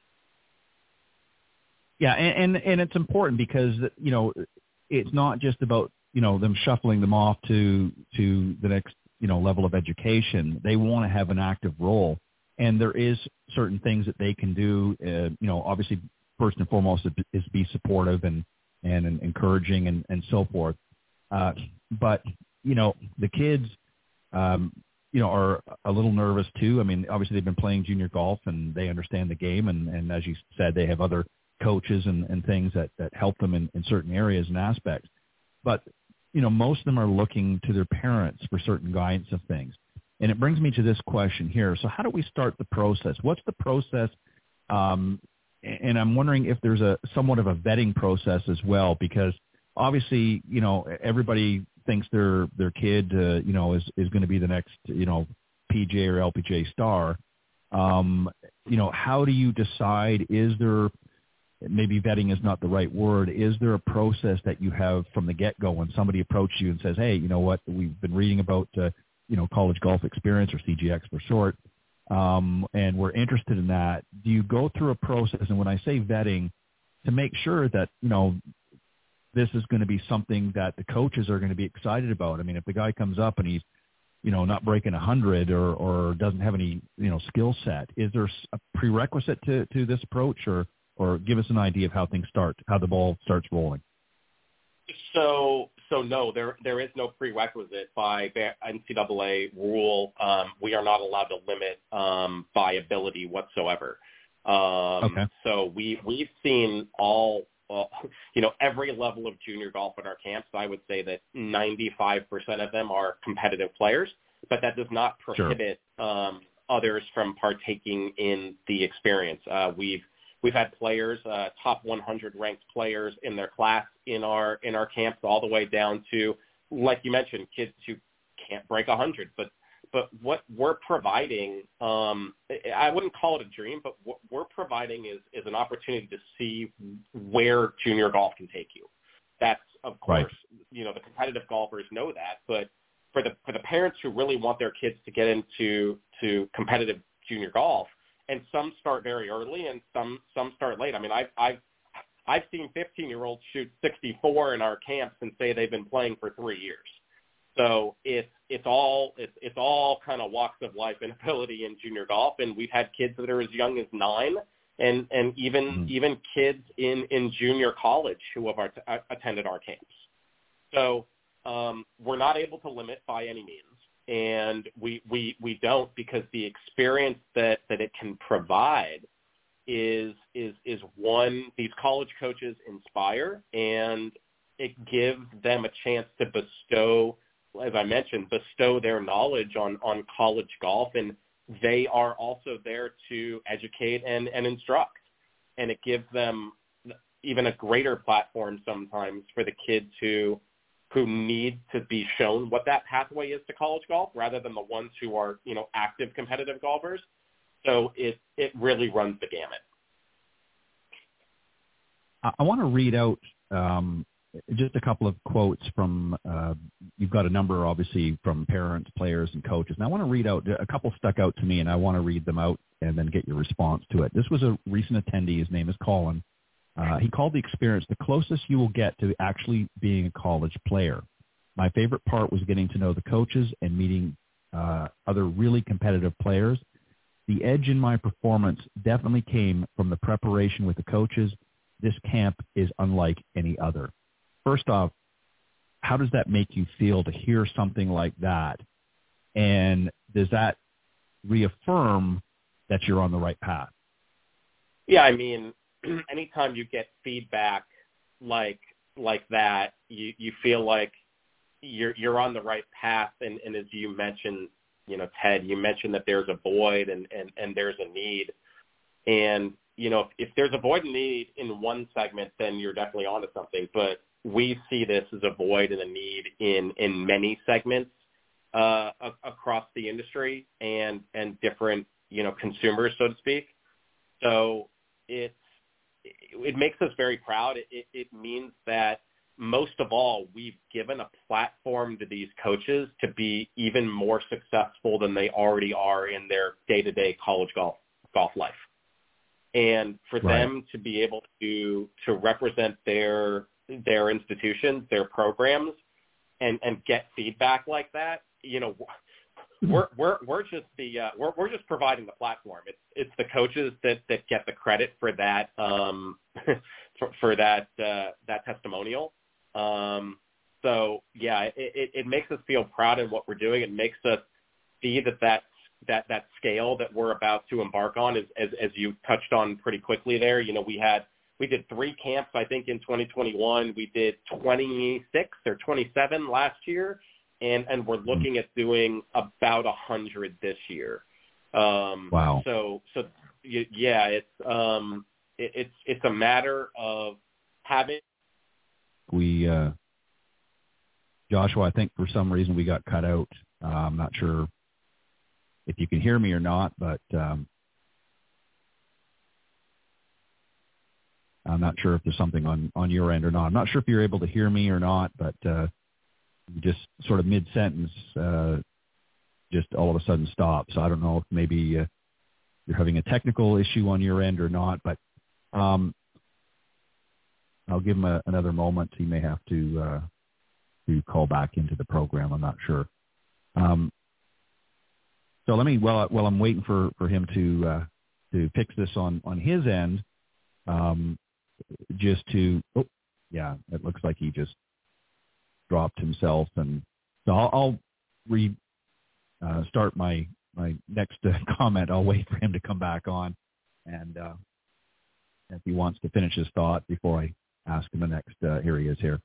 Yeah, and, and and it's important because, you know, it's not just about, you know, them shuffling them off to to the next, you know, level of education. They want to have an active role, and there is certain things that they can do. Uh, you know, obviously, first and foremost is be supportive and and, and encouraging and, and so forth. Uh, but you know, the kids, um, you know, are a little nervous too. I mean, obviously they've been playing junior golf and they understand the game, and, and as you said, they have other coaches and, and things that, that help them in, in certain areas and aspects. But, you know, most of them are looking to their parents for certain guidance of things. And it brings me to this question here. So how do we start the process? What's the process? Um, and I'm wondering if there's a somewhat of a vetting process as well, because obviously, you know, everybody thinks their their kid, uh, you know, is, is going to be the next, you know, P G A or L P G A star. Um, you know, how do you decide? Is there, maybe vetting is not the right word, is there a process that you have from the get-go when somebody approaches you and says, hey, you know what, we've been reading about, uh, you know, College Golf Experience, or C G X for short, um, and we're interested in that. Do you go through a process, and when I say vetting, to make sure that, you know, this is going to be something that the coaches are going to be excited about? I mean, if the guy comes up and he's, you know, not breaking a hundred or, or doesn't have any, you know, skill set, is there a prerequisite to, to this approach, or, or give us an idea of how things start, how the ball starts rolling? So, so no, there there is no prerequisite by N C double A rule. Um, we are not allowed to limit um, by ability whatsoever. Um, okay. So we we've seen all, uh, you know, every level of junior golf at our camps. I would say that ninety-five percent of them are competitive players, but that does not prohibit sure. um, others from partaking in the experience. Uh, we've We've had players, uh, top one hundred ranked players in their class in our in our camps, all the way down to, like you mentioned, kids who can't break one hundred. But but what we're providing, um, I wouldn't call it a dream, but what we're providing is is an opportunity to see where junior golf can take you. That's, of course, right. you know, the competitive golfers know that, but for the for the parents who really want their kids to get into to competitive junior golf, and some start very early, and some some start late. I mean, I've I've I've seen fifteen-year-olds shoot sixty-four in our camps and say they've been playing for three years. So it's it's all it's it's all kind of walks of life and ability in junior golf, and we've had kids that are as young as nine, and and even mm-hmm. even kids in in junior college who have our, uh, attended our camps. So um, we're not able to limit by any means. And we, we, we don't, because the experience that, that it can provide is, is, is one, these college coaches inspire, and it gives them a chance to bestow, as I mentioned, bestow their knowledge on, on college golf. And they are also there to educate and, and instruct. And it gives them even a greater platform sometimes for the kids who, who need to be shown what that pathway is to college golf, rather than the ones who are, you know, active competitive golfers. So it, it really runs the gamut. I want to read out um, just a couple of quotes from, uh, you've got a number, obviously, from parents, players, and coaches. And I want to read out, a couple stuck out to me, and I want to read them out and then get your response to it. This was a recent attendee. His name is Colin. Uh, he called the experience the closest you will get to actually being a college player. My favorite part was getting to know the coaches and meeting uh, other really competitive players. The edge in my performance definitely came from the preparation with the coaches. This camp is unlike any other. First off, how does that make you feel to hear something like that? And does that reaffirm that you're on the right path? Yeah, I mean, anytime you get feedback like like that, you, you feel like you're you're on the right path. And, and as you mentioned, you know, Ted, you mentioned that there's a void and, and, and there's a need. And, you know, if, if there's a void and need in one segment, then you're definitely onto something. But we see this as a void and a need in, in many segments uh, a, across the industry and, and different, you know, consumers, so to speak. So it's, it makes us very proud. It, it, it means that most of all, we've given a platform to these coaches to be even more successful than they already are in their day-to-day college golf golf life. And for right. them to be able to to represent their their institutions, their programs, and, and get feedback like that, you know, we're we're we're just the uh, we're we're just providing the platform. It's it's the coaches that, that get the credit for that um, for, for that uh, that testimonial. Um, so yeah, it, it, it makes us feel proud in what we're doing. It makes us see that that, that, that scale that we're about to embark on is, as, as you touched on pretty quickly there, you know, we had, we did three camps, I think in twenty twenty-one, we did twenty-six or twenty-seven last year. And, and we're looking at doing about a hundred this year. Um, wow. So, so yeah, it's, um, it, it's, it's a matter of having, We, uh, Joshua, I think for some reason we got cut out. Uh, I'm not sure if you can hear me or not, but um, I'm not sure if there's something on, on your end or not. I'm not sure if you're able to hear me or not, but uh, just sort of mid-sentence, uh, just all of a sudden stopped. So I don't know if maybe uh, you're having a technical issue on your end or not, but um, I'll give him a, another moment. He may have to uh, to call back into the program. I'm not sure. Um, so let me, while while I'm waiting for, for him to uh, to fix this on, on his end, um, just to oh yeah, it looks like he just dropped himself, and so I'll, I'll re uh, start my my next uh, comment. I'll wait for him to come back on, and uh, if he wants to finish his thought before I ask him the next. Uh, here he is here.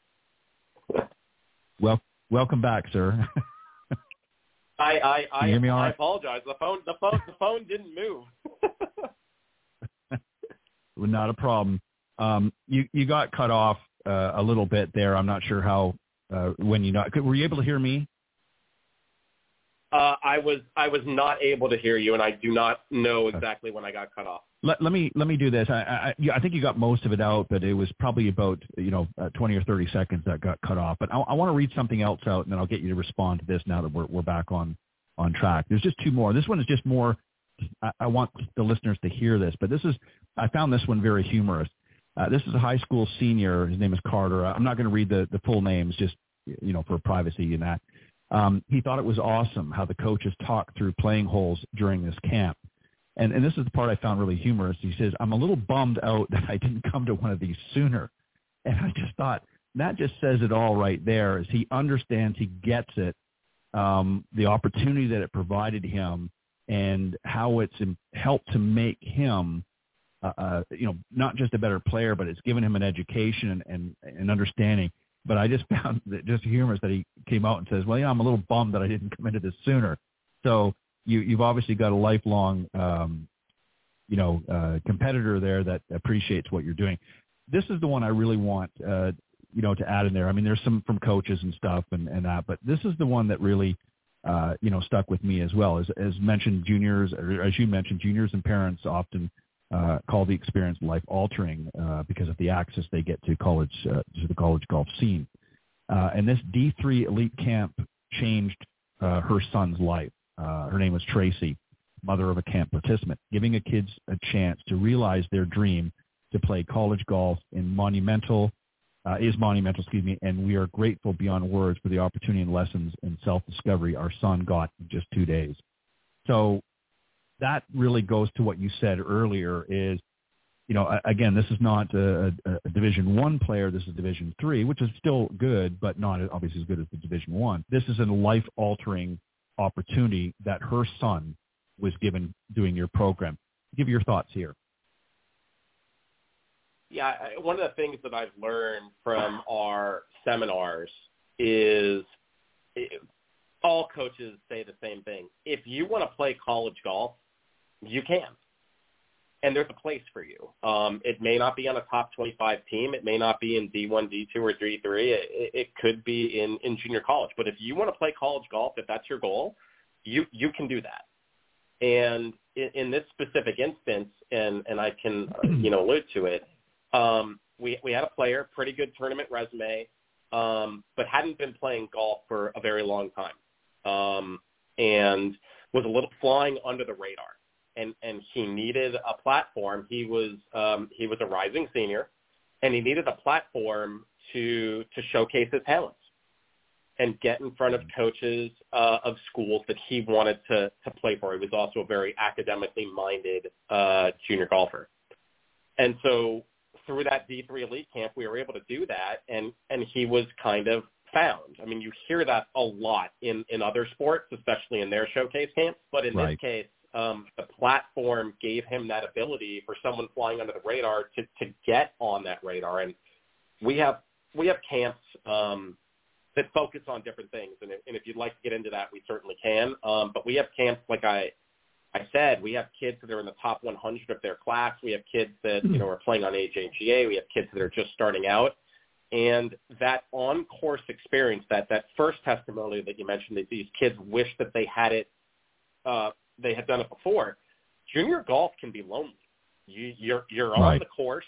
Well, welcome back, sir. I I I, hear me all I right? apologize. The phone the phone the phone didn't move. Not a problem. Um, you you got cut off uh, a little bit there. I'm not sure how uh, when you not. Were you able to hear me? Uh, I was I was not able to hear you, and I do not know exactly when I got cut off. Let, let me let me do this. I, I yeah, I think you got most of it out, but it was probably about you know uh, twenty or thirty seconds that got cut off. But I, I want to read something else out, and then I'll get you to respond to this now that we're we're back on on track. There's just two more. This one is just more. I, I want the listeners to hear this, but this is I found this one very humorous. Uh, this is a high school senior. His name is Carter. I'm not going to read the the full names, just you know for privacy and that. Um, he thought it was awesome how the coaches talked through playing holes during this camp. And, and this is the part I found really humorous. He says, I'm a little bummed out that I didn't come to one of these sooner. And I just thought that just says it all right there, as he understands, he gets it, um, the opportunity that it provided him and how it's helped to make him, uh, uh, you know, not just a better player, but it's given him an education and, and, and understanding. But I just found it just humorous that he came out and says, well, yeah, I'm a little bummed that I didn't come into this sooner. So you, you've obviously got a lifelong, um, you know, uh, competitor there that appreciates what you're doing. This is the one I really want, uh, you know, to add in there. I mean, there's some from coaches and stuff and, and that, but this is the one that really, uh, you know, stuck with me as well. As, as mentioned, juniors, or as you mentioned, juniors and parents often Uh, call the experience life-altering uh, because of the access they get to college, uh, to the college golf scene. Uh, and this D three Elite Camp changed uh, her son's life. Uh, her name was Tracy, mother of a camp participant, giving a kids a chance to realize their dream to play college golf in monumental uh, is monumental, excuse me, and we are grateful beyond words for the opportunity and lessons in self-discovery our son got in just two days. So that really goes to what you said earlier is, you know, again, this is not a, a, a Division One player. This is Division Three, which is still good, but not obviously as good as the Division One. This is a life-altering opportunity that her son was given doing your program. Give your thoughts here. Yeah, one of the things that I've learned from our seminars is it, all coaches say the same thing. If you want to play college golf, you can. And there's a place for you. Um, it may not be on a top twenty-five team. It may not be in D one, D two, or D three. It, it could be in, in junior college. But if you want to play college golf, if that's your goal, you, you can do that. And in, in this specific instance, and, and I can uh, you know allude to it, um, we, we had a player, pretty good tournament resume, um, but hadn't been playing golf for a very long time, um, and was a little flying under the radar. And, and he needed a platform. He was um, he was a rising senior, and he needed a platform to to showcase his talents and get in front of coaches uh, of schools that he wanted to to play for. He was also a very academically minded uh, junior golfer, and so through that D three Elite camp, we were able to do that, and and he was kind of found. I mean, you hear that a lot in in other sports, especially in their showcase camps, but in right. this case. Um, the platform gave him that ability for someone flying under the radar to, to get on that radar. And we have we have camps um, that focus on different things. And if, and if you'd like to get into that, we certainly can. Um, but we have camps, like I I said, we have kids that are in the top one hundred of their class. We have kids that you know are playing on A J G A. We have kids that are just starting out. And that on-course experience, that that first testimony that you mentioned, that these kids wish that they had it. Uh, they had done it before. Junior golf can be lonely. You, you're you're on right. the course.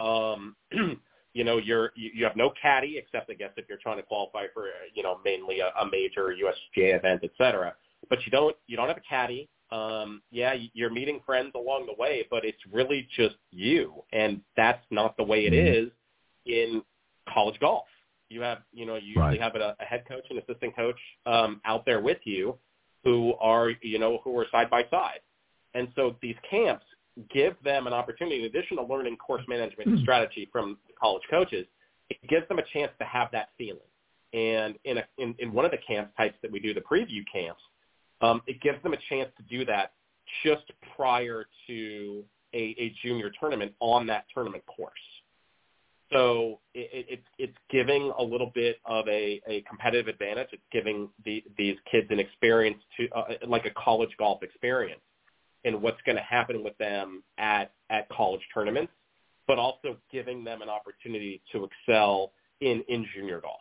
Um, you know, you're you, you have no caddy except I guess if you're trying to qualify for you know mainly a, a major U S G A event, et cetera. But you don't you don't have a caddy. Um, yeah, you're meeting friends along the way, but it's really just you, and that's not the way it mm-hmm. is in college golf. You have you know you usually right. have a, a head coach and assistant coach um, out there with you. Who are, you know, who are side by side. And so these camps give them an opportunity, in addition to learning course management and strategy from college coaches, it gives them a chance to have that feeling. And in, a, in, in one of the camp types that we do, the preview camps, um, it gives them a chance to do that just prior to a, a junior tournament on that tournament course. So it, it, it's it's giving a little bit of a, a competitive advantage. It's giving the, these kids an experience to uh, like a college golf experience and what's going to happen with them at, at college tournaments, but also giving them an opportunity to excel in, in junior golf.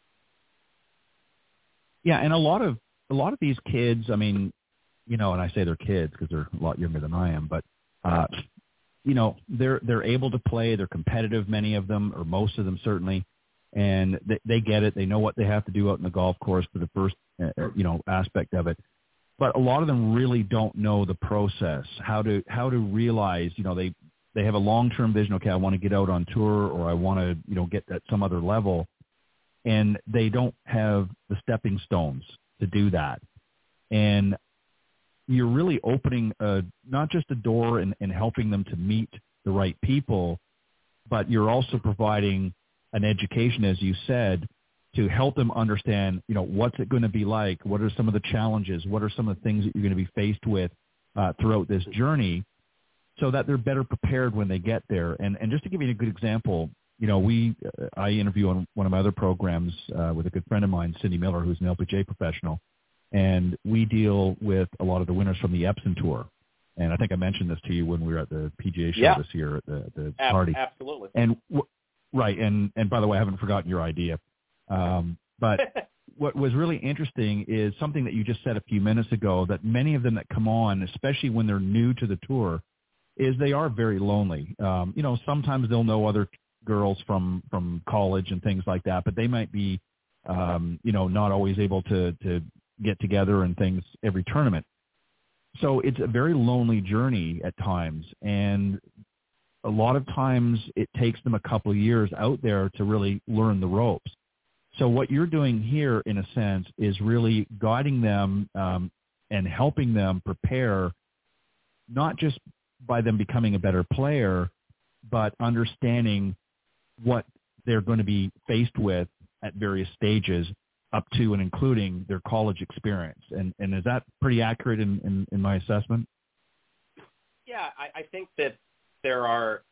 Yeah, and a lot of a lot of these kids, I mean, you know, and I say they're kids because they're a lot younger than I am, but uh, you know, they're they're able to play. They're competitive, many of them, or most of them certainly, and they, they get it. They know what they have to do out in the golf course for the first, uh, you know, aspect of it. But a lot of them really don't know the process, how to how to realize, you know, they they have a long-term vision. Okay, I want to get out on tour, or I want to, you know, get at some other level, and they don't have the stepping stones to do that. And you're really opening a, not just a door and, and helping them to meet the right people, but you're also providing an education, as you said, to help them understand, you know, what's it going to be like? What are some of the challenges? What are some of the things that you're going to be faced with uh, throughout this journey, so that they're better prepared when they get there? And, and just to give you a good example, you know, we, uh, I interview on one of my other programs uh, with a good friend of mine, Cindy Miller, who's an L P G A professional. And we deal with a lot of the winners from the Epson Tour. And I think I mentioned this to you when we were at the P G A show yeah. this year at the, the Ab- party. Absolutely. And w- right. And, and by the way, I haven't forgotten your idea. Um, but what was really interesting is something that you just said a few minutes ago, that many of them that come on, especially when they're new to the tour, is they are very lonely. Um, you know, sometimes they'll know other girls from, from college and things like that, but they might be, um, you know, not always able to, to, get together and things every tournament. So it's a very lonely journey at times. And a lot of times it takes them a couple of years out there to really learn the ropes. So what you're doing here, in a sense, is really guiding them um, and helping them prepare, not just by them becoming a better player, but understanding what they're going to be faced with at various stages up to and including their college experience. And, and is that pretty accurate in, in, in my assessment? Yeah, I, I think that there are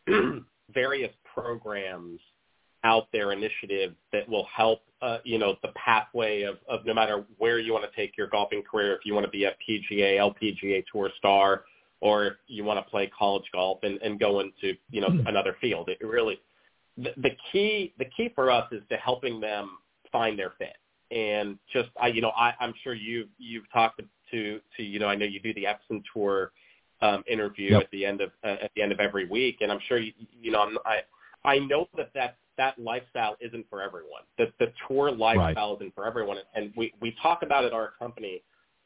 various programs out there, initiatives that will help, uh, you know, the pathway of, of no matter where you want to take your golfing career, if you want to be a P G A, L P G A Tour star, or if you want to play college golf and, and go into, you know, another field. It really, the, the key, the key for us is to helping them find their fit. And just, I, you know, I, I'm sure you've, you've talked to, to, you know, I know you do the Epson Tour um, interview yep. at the end of, uh, at the end of every week. And I'm sure, you, you know, I'm, I, I know that that's, that lifestyle isn't for everyone. The, the tour lifestyle right. isn't for everyone. And we, we talk about at our company,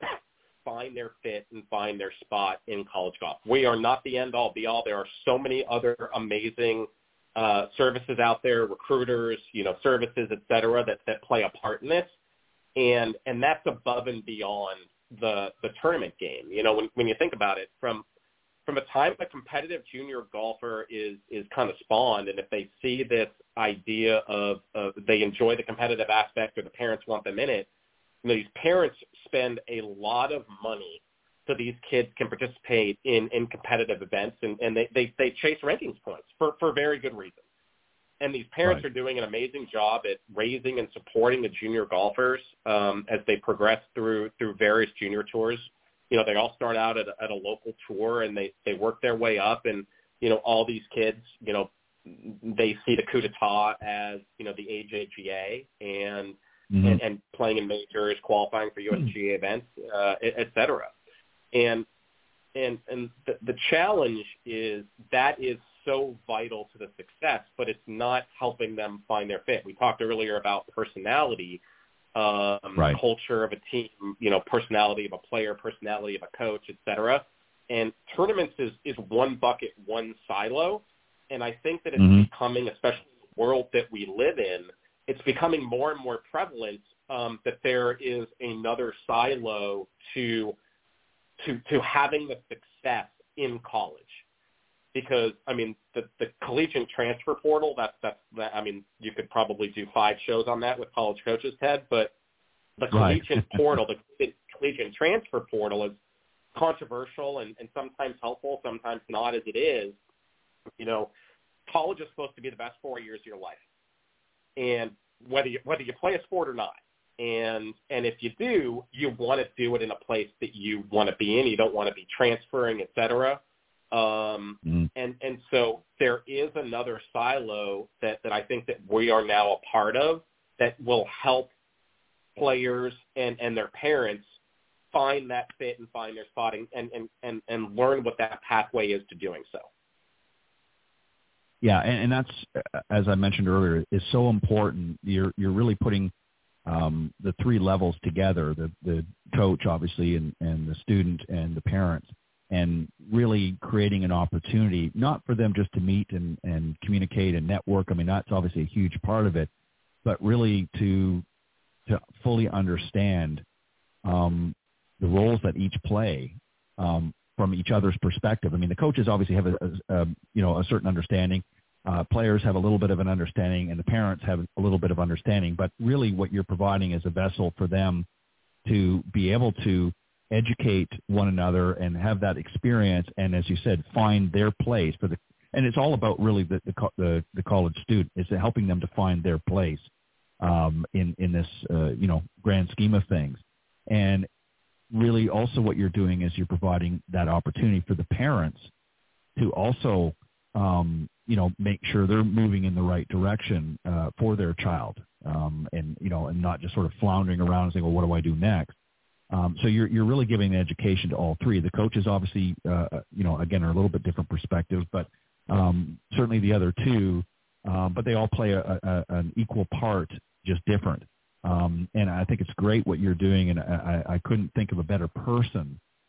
find their fit and find their spot in college golf. We are not the end all be all. There are so many other amazing uh, services out there, recruiters, you know, services, et cetera, that, that play a part in this. And, and that's above and beyond the, the tournament game. You know, when, when you think about it, from, from a time a competitive junior golfer is, is kind of spawned, and if they see this idea of, of they enjoy the competitive aspect or the parents want them in it, you know, these parents spend a lot of money so these kids can participate in, in competitive events, and, and they, they, they chase rankings points for, for very good reasons. And these parents right. are doing an amazing job at raising and supporting the junior golfers um, as they progress through through various junior tours. You know, they all start out at a, at a local tour, and they, they work their way up. And, you know, all these kids, you know, they see the coup d'etat as, you know, the A J G A and, mm-hmm. and, and playing in majors, qualifying for U S G A events, uh, et, et cetera. And, and, and the, the challenge is that is so vital to the success, but it's not helping them find their fit. We talked earlier about personality, um, right. culture of a team, you know, personality of a player, personality of a coach, et cetera. And tournaments is, is one bucket, one silo. And I think that it's mm-hmm. becoming, especially in the world that we live in, it's becoming more and more prevalent um, that there is another silo to, to, to having the success in college. Because, I mean, the, the collegiate transfer portal, that's, that's, that, I mean, you could probably do five shows on that with college coaches, Ted, but the right. collegiate portal, the collegiate transfer portal is controversial and, and sometimes helpful, sometimes not as it is. You know, college is supposed to be the best four years of your life. And whether you, whether you play a sport or not. And, and if you do, you want to do it in a place that you want to be in. You don't want to be transferring, et cetera. Um, mm. and, and so there is another silo that, that I think that we are now a part of that will help players and, and their parents find that fit and find their spot and, and, and, and learn what that pathway is to doing so. Yeah, and, and that's, as I mentioned earlier, is so important. You're you're really putting um, the three levels together, the, the coach, obviously, and, and the student and the parents, and really creating an opportunity, not for them just to meet and, and communicate and network. I mean, that's obviously a huge part of it, but really to to fully understand um, the roles that each play um, from each other's perspective. I mean, the coaches obviously have a, a, a you know a certain understanding. Uh, players have a little bit of an understanding, and the parents have a little bit of understanding. But really, what you're providing is a vessel for them to be able to educate one another and have that experience, and as you said, find their place for the. And it's all about really the the, the, the college student. It's helping them to find their place um, in in this uh, you know grand scheme of things. And really, also what you're doing is you're providing that opportunity for the parents to also um, you know make sure they're moving in the right direction uh, for their child, um, and you know, and not just sort of floundering around and saying, well, what do I do next? Um, so you're you're really giving education to all three. The coaches obviously, uh, you know, again, are a little bit different perspectives, but um, certainly the other two, um, but they all play a, a, an equal part, just different. Um, and I think it's great what you're doing, and I, I couldn't think of a better person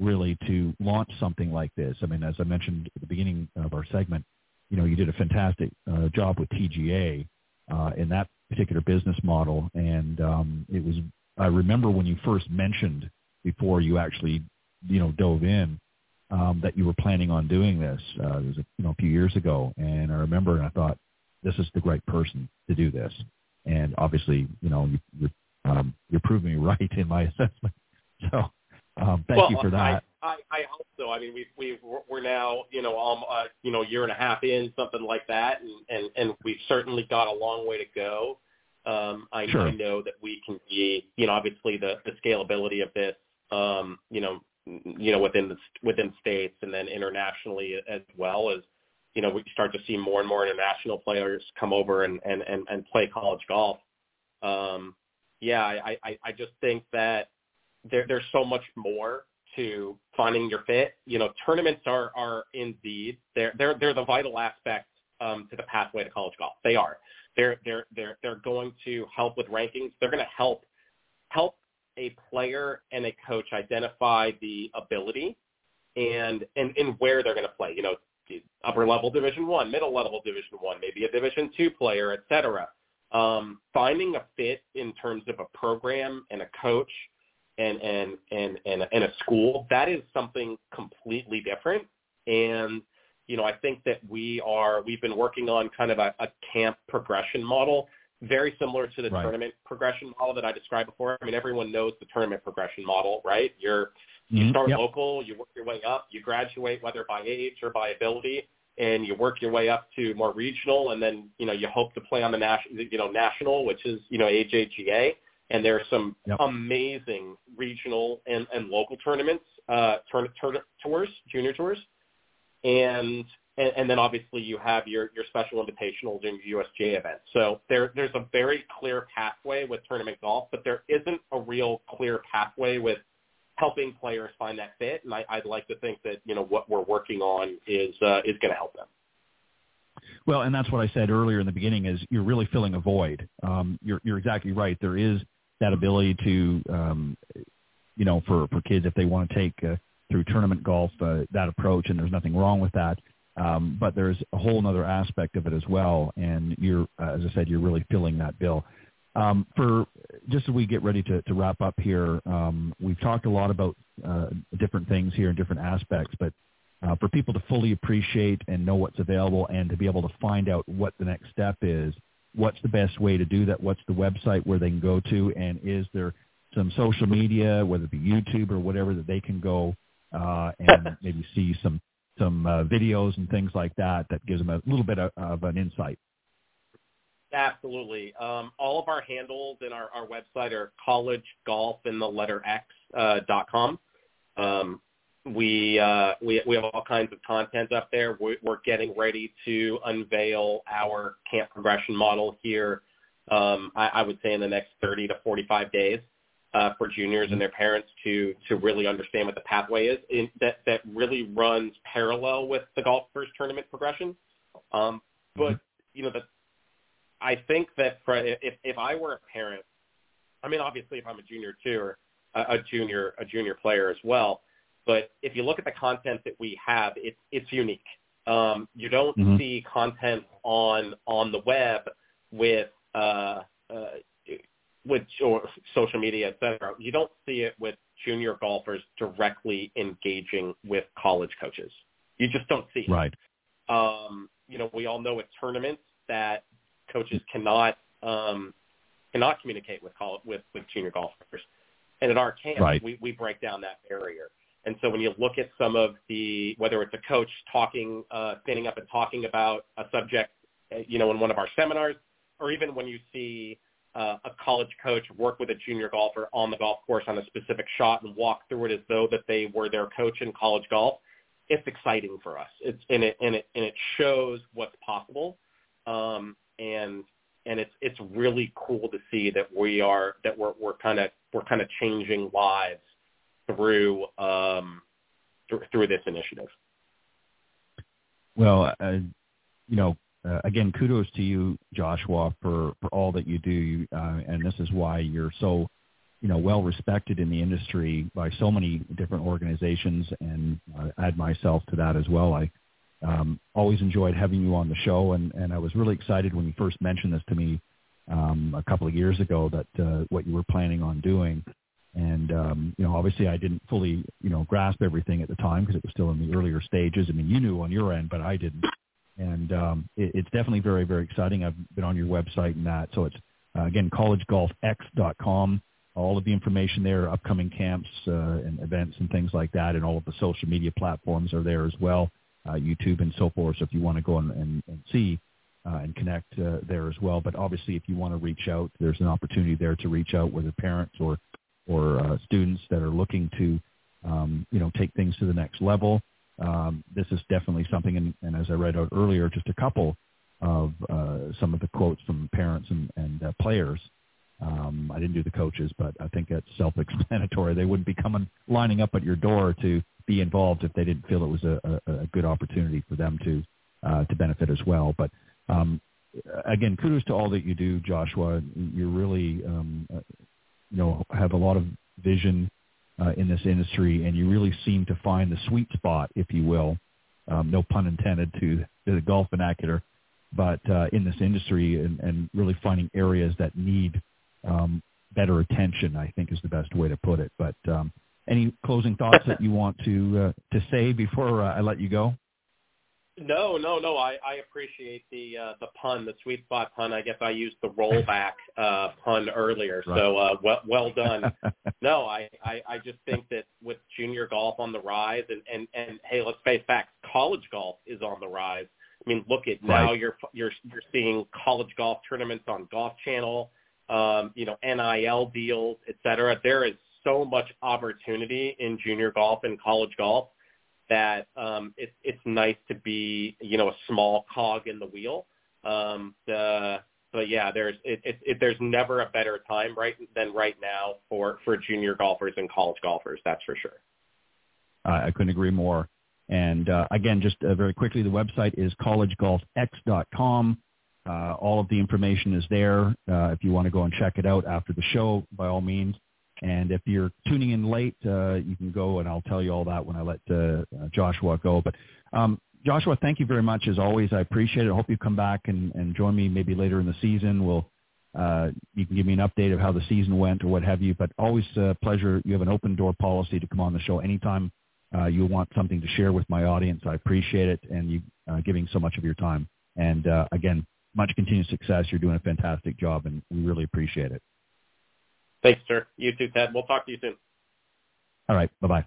really to launch something like this? I mean, as I mentioned at the beginning of our segment, you know, you did a fantastic uh, job with T G A uh, in that particular business model. And um, it was, I remember when you first mentioned before you actually, you know, dove in, um, that you were planning on doing this. Uh, it was, a, you know, a few years ago. And I remember and I thought, this is the right person to do this. And obviously, you know, you, you're, um, you're proving me right in my assessment. So um, thank well, you for that. I, I, I hope so. I mean, we we we're now, you know, um, uh, you know, a year and a half in, something like that, and and, and we've certainly got a long way to go. Um, I, sure. I know that we can be, you know, obviously the, the scalability of this, um, you know, you know, within the within states and then internationally as well as, you know, we start to see more and more international players come over and and and, and play college golf. Um, yeah, I, I I just think that there there's so much more to finding your fit. You know, tournaments are, are indeed, they're, they're, they're the vital aspect um, to the pathway to college golf. They are. They're, they're, they're, they're going to help with rankings. They're going to help, help a player and a coach identify the ability and, and, and where they're going to play, you know, upper level division one, middle level division one, maybe a division two player, et cetera. Um, finding a fit in terms of a program and a coach and, and, and, and, and a school, that is something completely different. And, you know, I think that we are, we've been working on kind of a, a camp progression model, very similar to the right. tournament progression model that I described before. I mean, everyone knows the tournament progression model, right? You're, mm-hmm. you start yep. local, you work your way up, you graduate, whether by age or by ability, and you work your way up to more regional, and then, you know, you hope to play on the national, you know, national, which is, you know, A J G A. And there are some yep. amazing regional and, and local tournaments, uh, tour, tour, tours, junior tours. And, and and then obviously you have your, your special invitationals and your U S G A events. So there there's a very clear pathway with tournament golf, but there isn't a real clear pathway with helping players find that fit. And I, I'd like to think that, you know, what we're working on is uh, is going to help them. Well, and that's what I said earlier in the beginning is you're really filling a void. Um, you're you're exactly right. There is that ability to, um, you know, for, for kids if they want to take uh, through tournament golf uh, that approach, and there's nothing wrong with that. Um, but there's a whole other aspect of it as well, and you're, uh, as I said, you're really filling that bill. Um, for just as we get ready to, to wrap up here, um, we've talked a lot about uh, different things here and different aspects, but uh, for people to fully appreciate and know what's available and to be able to find out what the next step is, what's the best way to do that? What's the website where they can go to? And is there some social media, whether it be YouTube or whatever, that they can go uh, and maybe see some some uh, videos and things like that that gives them a little bit of, of an insight? Absolutely. Um, all of our handles in our, our website are college golf in the letter X uh, dot com. Um, we, uh, we we have all kinds of content up there. We're, we're getting ready to unveil our camp progression model here, um, I, I would say in the next thirty to forty-five days uh, for juniors and their parents to to really understand what the pathway is. In, that, that really runs parallel with the Golf First tournament progression. Um, but, you know, the I think that for, if if I were a parent, I mean, obviously, if I'm a junior too, or a, a junior a junior player as well, but if you look at the content that we have, it's it's unique. Um, you don't mm-hmm. see content on on the web with uh, uh, with or social media, et cetera. You don't see it with junior golfers directly engaging with college coaches. You just don't see it. Right. Um, you know, we all know at tournaments that coaches cannot um, cannot communicate with college, with with junior golfers, and at our camp right. we, we break down that barrier. And so when you look at some of the, whether it's a coach talking, uh, standing up and talking about a subject, you know, in one of our seminars, or even when you see uh, a college coach work with a junior golfer on the golf course on a specific shot and walk through it as though that they were their coach in college golf, it's exciting for us. It's and it and it and it shows what's possible. Um, and and it's it's really cool to see that we are that we're we're kind of we're kind of changing lives through um th- through this initiative. Well, uh, you know, uh, again, kudos to you, Joshua, for, for all that you do, uh, and this is why you're so you know, well respected in the industry by so many different organizations, and uh, add myself to that as well. I um, always enjoyed having you on the show, and, and I was really excited when you first mentioned this to me um, a couple of years ago, that uh, what you were planning on doing. And, um, you know, obviously I didn't fully, you know, grasp everything at the time because it was still in the earlier stages. I mean, you knew on your end, but I didn't. And um, it, it's definitely very, very exciting. I've been on your website and that. So it's, uh, again, college golf x dot com. All of the information there, upcoming camps uh, and events and things like that, and all of the social media platforms are there as well, uh, YouTube and so forth. So if you want to go and, and, and see uh, and connect uh, there as well. But obviously, if you want to reach out, there's an opportunity there to reach out, whether parents or or uh, students that are looking to, um, you know, take things to the next level. Um, this is definitely something, and, and as I read out earlier, just a couple of uh, some of the quotes from parents and, and uh, players. Um, I didn't do the coaches, but I think that's self-explanatory. They wouldn't be coming, lining up at your door to be involved if they didn't feel it was a, a, a good opportunity for them to uh, to benefit as well. But um, again, kudos to all that you do, Joshua. You're really, um, uh, you know, have a lot of vision uh, in this industry, and you really seem to find the sweet spot, if you will. Um, no pun intended to, to the golf vernacular, but uh, in this industry, and, and really finding areas that need Um, better attention, I think, is the best way to put it. But um, any closing thoughts that you want to uh, to say before uh, I let you go? No, no, no. I, I appreciate the uh, the pun, the sweet spot pun. I guess I used the rollback uh, pun earlier, right. so uh, well, well done. no, I, I, I just think that with junior golf on the rise, and, and, and hey, let's face facts, college golf is on the rise. I mean, look at now right. you're you're you're seeing college golf tournaments on Golf Channel. Um, you know, N I L deals, et cetera. There is so much opportunity in junior golf and college golf that um, it's it's nice to be, you know, a small cog in the wheel. Um, the, but yeah, there's it, it, it, there's never a better time right than right now for, for junior golfers and college golfers. That's for sure. Uh, I couldn't agree more. And uh, again, just uh, very quickly, the website is college golf x dot com. Uh, all of the information is there. Uh, if you want to go and check it out after the show, by all means. And if you're tuning in late, uh, you can go, and I'll tell you all that when I let uh, uh, Joshua go. But um, Joshua, thank you very much as always. I appreciate it. I hope you come back and, and join me maybe later in the season. We'll uh, you can give me an update of how the season went or what have you. But always a pleasure. You have an open door policy to come on the show anytime uh, you want something to share with my audience. I appreciate it, and you uh, giving so much of your time. And uh, again, much continued success. You're doing a fantastic job, and we really appreciate it. Thanks, sir. You too, Ted. We'll talk to you soon. All right. Bye-bye.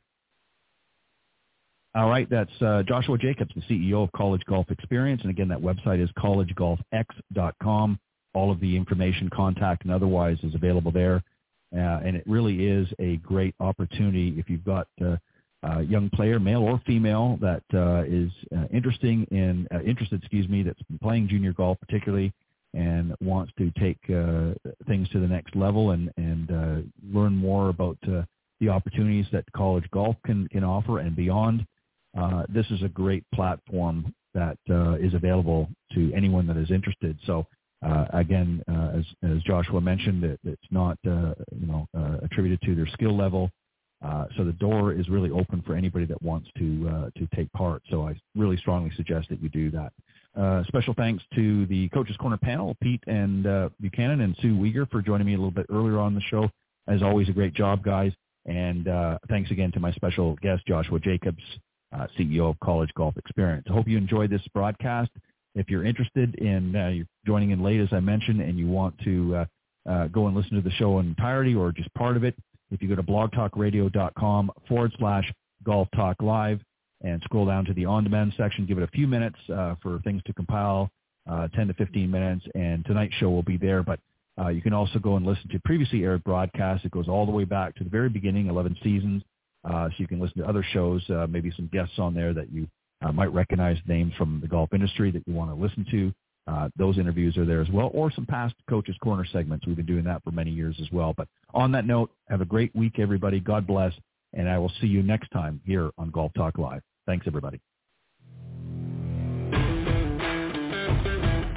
All right. That's uh, Joshua Jacobs, the C E O of College Golf Experience. And again, that website is college golf x dot com. All of the information, contact, and otherwise is available there. Uh, and it really is a great opportunity if you've got uh, a young player, male or female, that uh, is uh, interesting in uh, interested, excuse me, that's been playing junior golf particularly, and wants to take uh, things to the next level and and uh, learn more about uh, the opportunities that college golf can can offer and beyond. Uh, this is a great platform that uh, is available to anyone that is interested. So uh, again, uh, as as Joshua mentioned, it, it's not uh, you know uh, attributed to their skill level. Uh, so the door is really open for anybody that wants to uh, to take part. So I really strongly suggest that you do that. Uh, special thanks to the Coaches Corner panel, Pete and uh, Buchanan and Sue Weger, for joining me a little bit earlier on the show. As always, a great job, guys. And uh, thanks again to my special guest, Joshua Jacobs, uh, C E O of College Golf Experience. I hope you enjoyed this broadcast. If you're interested in uh, you're joining in late, as I mentioned, and you want to uh, uh, go and listen to the show in entirety or just part of it, if you go to blogtalkradio.com forward slash golf talk live and scroll down to the on-demand section, give it a few minutes uh, for things to compile, uh, ten to fifteen minutes, and tonight's show will be there. But uh, you can also go and listen to previously aired broadcasts. It goes all the way back to the very beginning, eleven seasons, uh, so you can listen to other shows, uh, maybe some guests on there that you uh, might recognize names from the golf industry that you want to listen to. Uh, those interviews are there as well, or some past Coaches Corner segments. We've been doing that for many years as well. But on that note, have a great week, everybody. God bless, and I will see you next time here on Golf Talk Live. Thanks, everybody.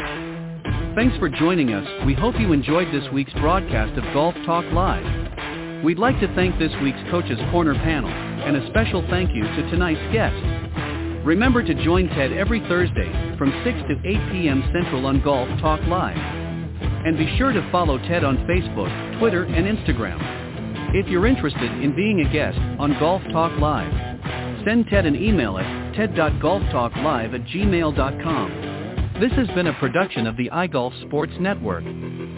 Thanks for joining us. We hope you enjoyed this week's broadcast of Golf Talk Live. We'd like to thank this week's Coach's Corner panel, and a special thank you to tonight's guest. Remember to join Ted every Thursday from six to eight p.m. Central on Golf Talk Live. And be sure to follow Ted on Facebook, Twitter, and Instagram. If you're interested in being a guest on Golf Talk Live, send Ted an email at ted dot golf talk live at gmail dot com. This has been a production of the iGolf Sports Network.